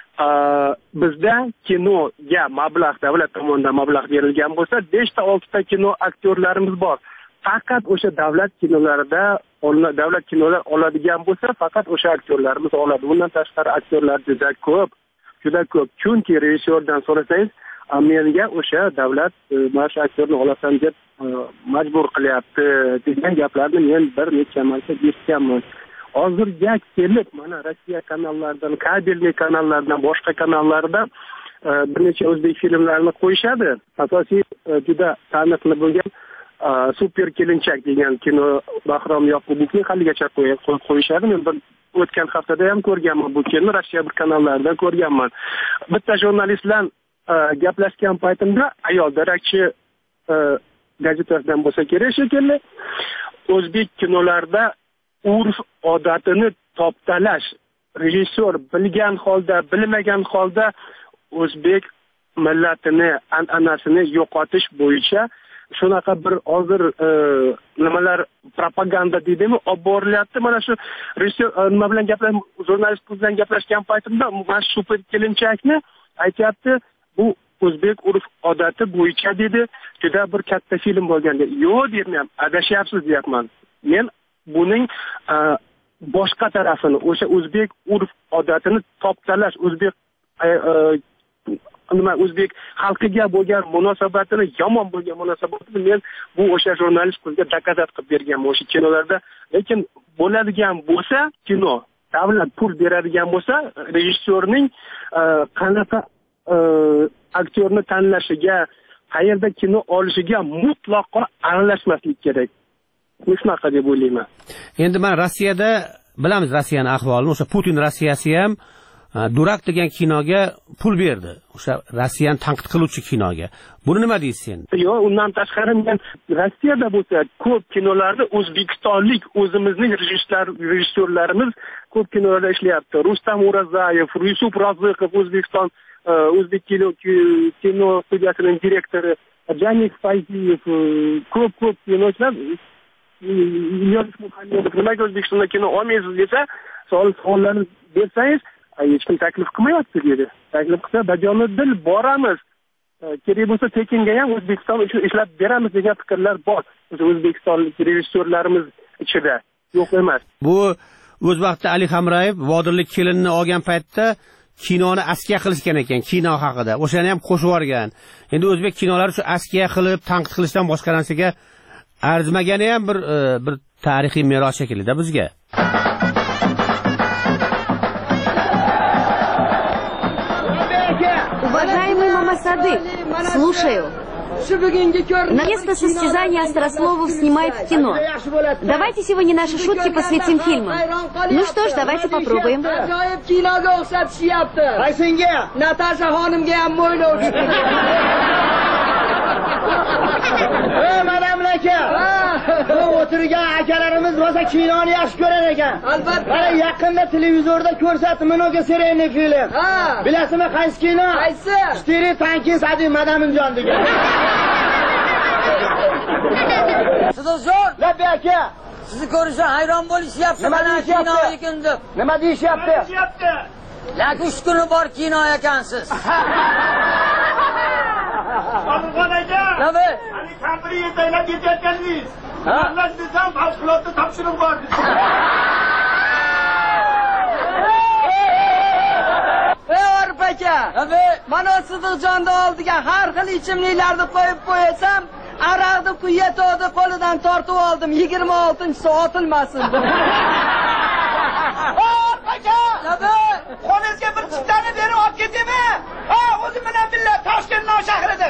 Bizda kinoga mablag' davlat tomonidan mablag' berilgan bo'lsa, besh ta olti ta kino aktyorlarimiz bor. Faqat o'sha davlat kinolarida, davlat kinolar oladigan bo'lsa, faqat o'sha aktyorlarimiz oladi. Bundan tashqari aktyorlar juda ko'p, juda ko'p. Chunki rejissyordan so'rasangiz, menga o'sha davlat mana shu aktyorni olasan deb majbur qilyapti degan gaplarni men bir necha marta eshitganman. Hozirga kelib mana Rossiya kanallaridan, kabelli kanallardan, boshqa kanallarda bir necha o'zbek filmlarini qo'yishadi. Asosiy juda taniqli bo'lgan Super kelinchak degan kino Bahrom Yoqubovni haligacha qo'yishadi. Men bir o'tgan haftada ham ko'rganman bu kinoni, Rossiya bir kanallarida ko'rganman. Bitta jurnalist bilan gaplashgan paytimda ayol darakchi gazetasidan bo'lsa kerak shekilli, o'zbek kinolarida urf odatini toptalash, rejissyor bilgan holda, bilmagan holda o'zbek millatini, an'anasini yo'qotish bo'yicha shunaqa bir hozir nimalar propaganda deydimi, olib borilyapti. Mana shu rejissyor nima bilan gaplash, jurnalist bilan gaplashgan paytimda mana shu super kelinchakni aytyapti, bu o'zbek urf odati bo'yicha dedi, juda bir katta film bo'lgan dedi. Yo'q deyman, adashyapsiz deyapman. Men buning boshqa tarafini, o'sha o'zbek urf odatini toptalash, o'zbek nima o'zbek xalqiga bo'lgan munosabatini, yomon bo'lgan munosabatini men bu o'sha jurnalist qizga dokazat qilib berganman o'sha kinolarda. Lekin bo'ladigan bo'lsa, kino davlat pul beradigan bo'lsa, rejissyorning qanaqa aktyorni tanlashiga, qayerda kino olishiga mutlaqo aralashmaslik kerak. Shunaqa deb o'ylayman. Endi mana Rossiyada bilamiz Rossiyani ahvolini, o'sha Putin Rossiyasi ham Durak degan kinoga pul berdi. O'sha Rossiyani tanqid qiluvchi kinoga. Buni nima deysiz endi? Yo'q, undan tashqari men Rossiyada bo'lsa ko'p kinolarda o'zbekistonlik o'zimizning rejissyor rejissyorlarimiz ko'p kinolarda ishlayapti. Rustam O'razayev, Yusuf Roziqov, O'zbekiston o'zbek kino kino studiyasining direktori, Janik Fayziyev, ko'p ko'p kinochilar nimaga O'zbekistonda kino olmaysiz desa, savol savollarni bersangiz, hech kim taklif qilmayapti dedi. Taklif qilsa, bajonidil boramiz. Kerak bo'lsa tekinga ham O'zbekiston uchun ishlab beramiz degan fikrlar bor. O'zbekistonlik rejissyorlarimiz ichida. Yo'q emas. Bu o'z vaqtida Ali Hamrayev Vodirlik kelinni olgan paytda kinoni askiya qilishgan ekan, kino haqida. O'shani ham qo'shib yuborgan. Endi o'zbek kinolari shu askiya qilib, tanqid qilishdan boshqa narsaga arzimagani ham bir bir tarixiy meros shekilida bizga. Уважаемый Мама Садык, слушаю. Место состязания острословов снимают в кино. Давайте сегодня наши шутки посвятим фильмам. Ну что ж, давайте попробуем. Madamlaka, bu o'tirgan akalarimiz rosa kinoni yaxshi ko'rar ekan. Albatta. Mana yaqinda televizorda ko'rsatdi Minoga Sereni film. Bilasizmi qaysi kino? Qaysi? Shtiri tanki Sadi Madaminjon degan. Sizlar Labbi aka, sizni ko'rishga hayron bo'lishyapti. Mana kino ekan deb. Nima deyishyapti? Nima deyishyapti? Lak uch kuni bor kino ekansiz. Qolgan aka. Nima? Ani kampiri yetaylab ketayotganingiz. Sizlar desam favqulodda topshiriq bor. Ey Orpaka. Nima? Mana Sidiqjonda oldiga har xil ichimliklarni qo'yib qo'yasam, araqni quya to'g'di qo'lidan tortib oldim. yigirma oltinchisi otilmasin. Orpaka. Nima? Qo'lingizga bir chittani berib olib ketaymi? Ha, o'zim bilan birga Toshkent shahridan.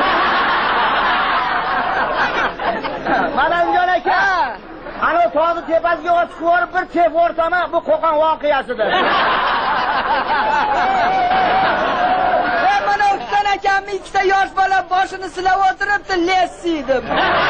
Malamjon aka, ana tog'ni tepasiga o'tib ko'rib bir tep o'rtama, bu Qo'qon voqeasidir. Men mana O'ktan akamni ikkita yosh bola boshini silab o'tiribdi, lessi deb.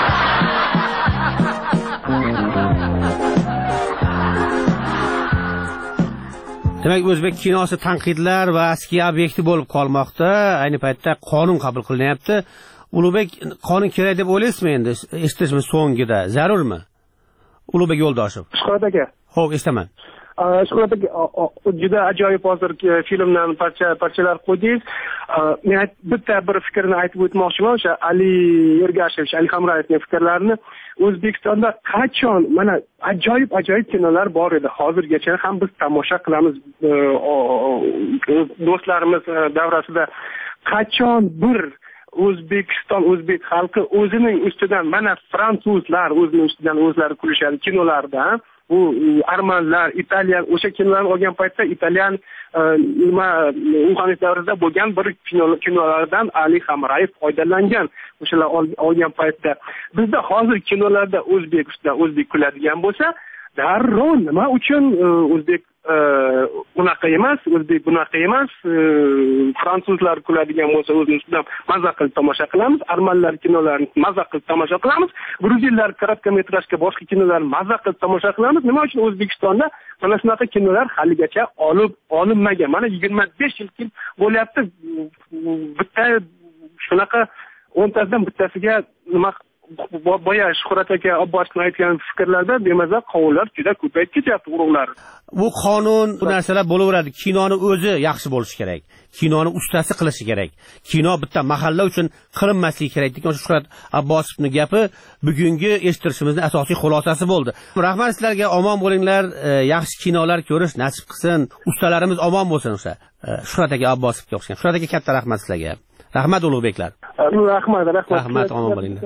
Demak, o'zbek kinosi tanqidlar va askiya obyekti bo'lib qolmoqda. Ayni paytda qonun qabul qilinyapti. Ulug'bek, qonun kerak deb o'ylaysizmi endi? Eshitishimiz so'ngida zarurmi? Ulug'bek Yo'ldoshev. Shuhrat aka. Xo'p, eshitaman. Shuhrat aka, juda ajoyib hozir filmdan parcha parchalar qo'ydingiz. Men bitta bir fikrni aytib o'tmoqchiman, o'sha Ali Ergashev, Ali Hamrayevning fikrlarini. O'zbekistonda qachon mana ajoyib ajoyib kinolar bor edi. Hozirgacha ham biz tomosha qilamiz do'stlarimiz davrasida. Qachon bir O'zbekiston o'zbek xalqi o'zining ustidan mana fransuzlar o'zining ustidan o'zlari kulishadi kinolarda. Bu armanlar, italyan o'sha kinolarni olgan paytda italyan nima Uxanis davrida bo'lgan bir kinolardan Ali Hamrayev foydalangan. O'shalar olgan paytda bizda hozir kinolarda o'zbek ustidan o'zbek kuladigan bo'lsa, darrov nima uchun o'zbek bunaqa emas, o'zbek bunaqa emas, fransuzlar kuladigan bo'lsa o'zimiz ustidan mazza qilib tomosha qilamiz, armanlar kinolarini mazza qilib tomosha qilamiz, gruzinlar korotkometrajga boshqa kinolarni mazza qilib tomosha qilamiz. Nima uchun O'zbekistonda mana shunaqa kinolar haligacha olib olinmagan? Mana yigirma besh yil bo'lyapti, bitta shunaqa o'ntasidan bittasiga nima boya Shuhrat aka Abbosning aytgan fikrlarda bemaza qovunlar juda ko'payib ketyapti, urug'lar. Bu qonun, bu narsalar bo'laveradi. Kinoni o'zi yaxshi bo'lishi kerak. Kinoni ustasi qilishi kerak. Kino bitta mahalla uchun qilinmasligi kerak degan Shuhrat Abbosovning gapi bugungi eshittirishimizning asosiy xulosasi bo'ldi. Rahmat sizlarga, omon bo'linglar, yaxshi kinolar ko'rish nasib qilsin. Ustalarimiz omon bo'lsin o'sha. Shuhrat aka Abbosovga o'xshagan. Shuhrat aka katta rahmat sizlarga. Rahmat Ulug'beklar. Rahmat, rahmat. Rahmat, omon bo'linglar.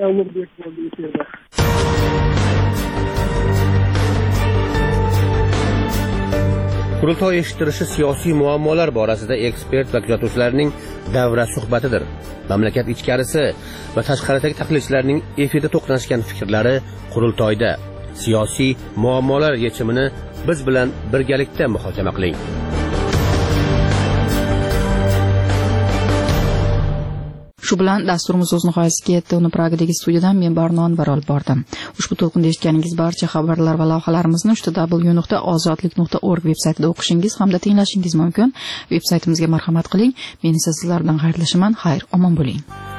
Qurultoy eshittirishi siyosiy muammolar borasida ekspert va kuzatuvchilarning davra suhbatidir. Mamlakat ichkarisi va tashqaridagi tahlilchilarning efirda to'qnashgan fikrlari qurultoyda. Siyosiy muammolar yechimini biz bilan birgalikda muhokama qiling. Shu bilan dasturimiz o'z nihoyasiga yetdi. Uni Pragadagi studiyadan men Barnon Anvar olib bordim. Ushbu to'lqinda eshitganingiz barcha xabarlar va lavhalarimizni uchta w nuqta ozodlik nuqta org veb-saytida o'qishingiz hamda tinglashingiz mumkin. Veb-saytimizga marhamat qiling. Men esa sizlar bilan xayrlashaman. Xayr, omon bo'ling.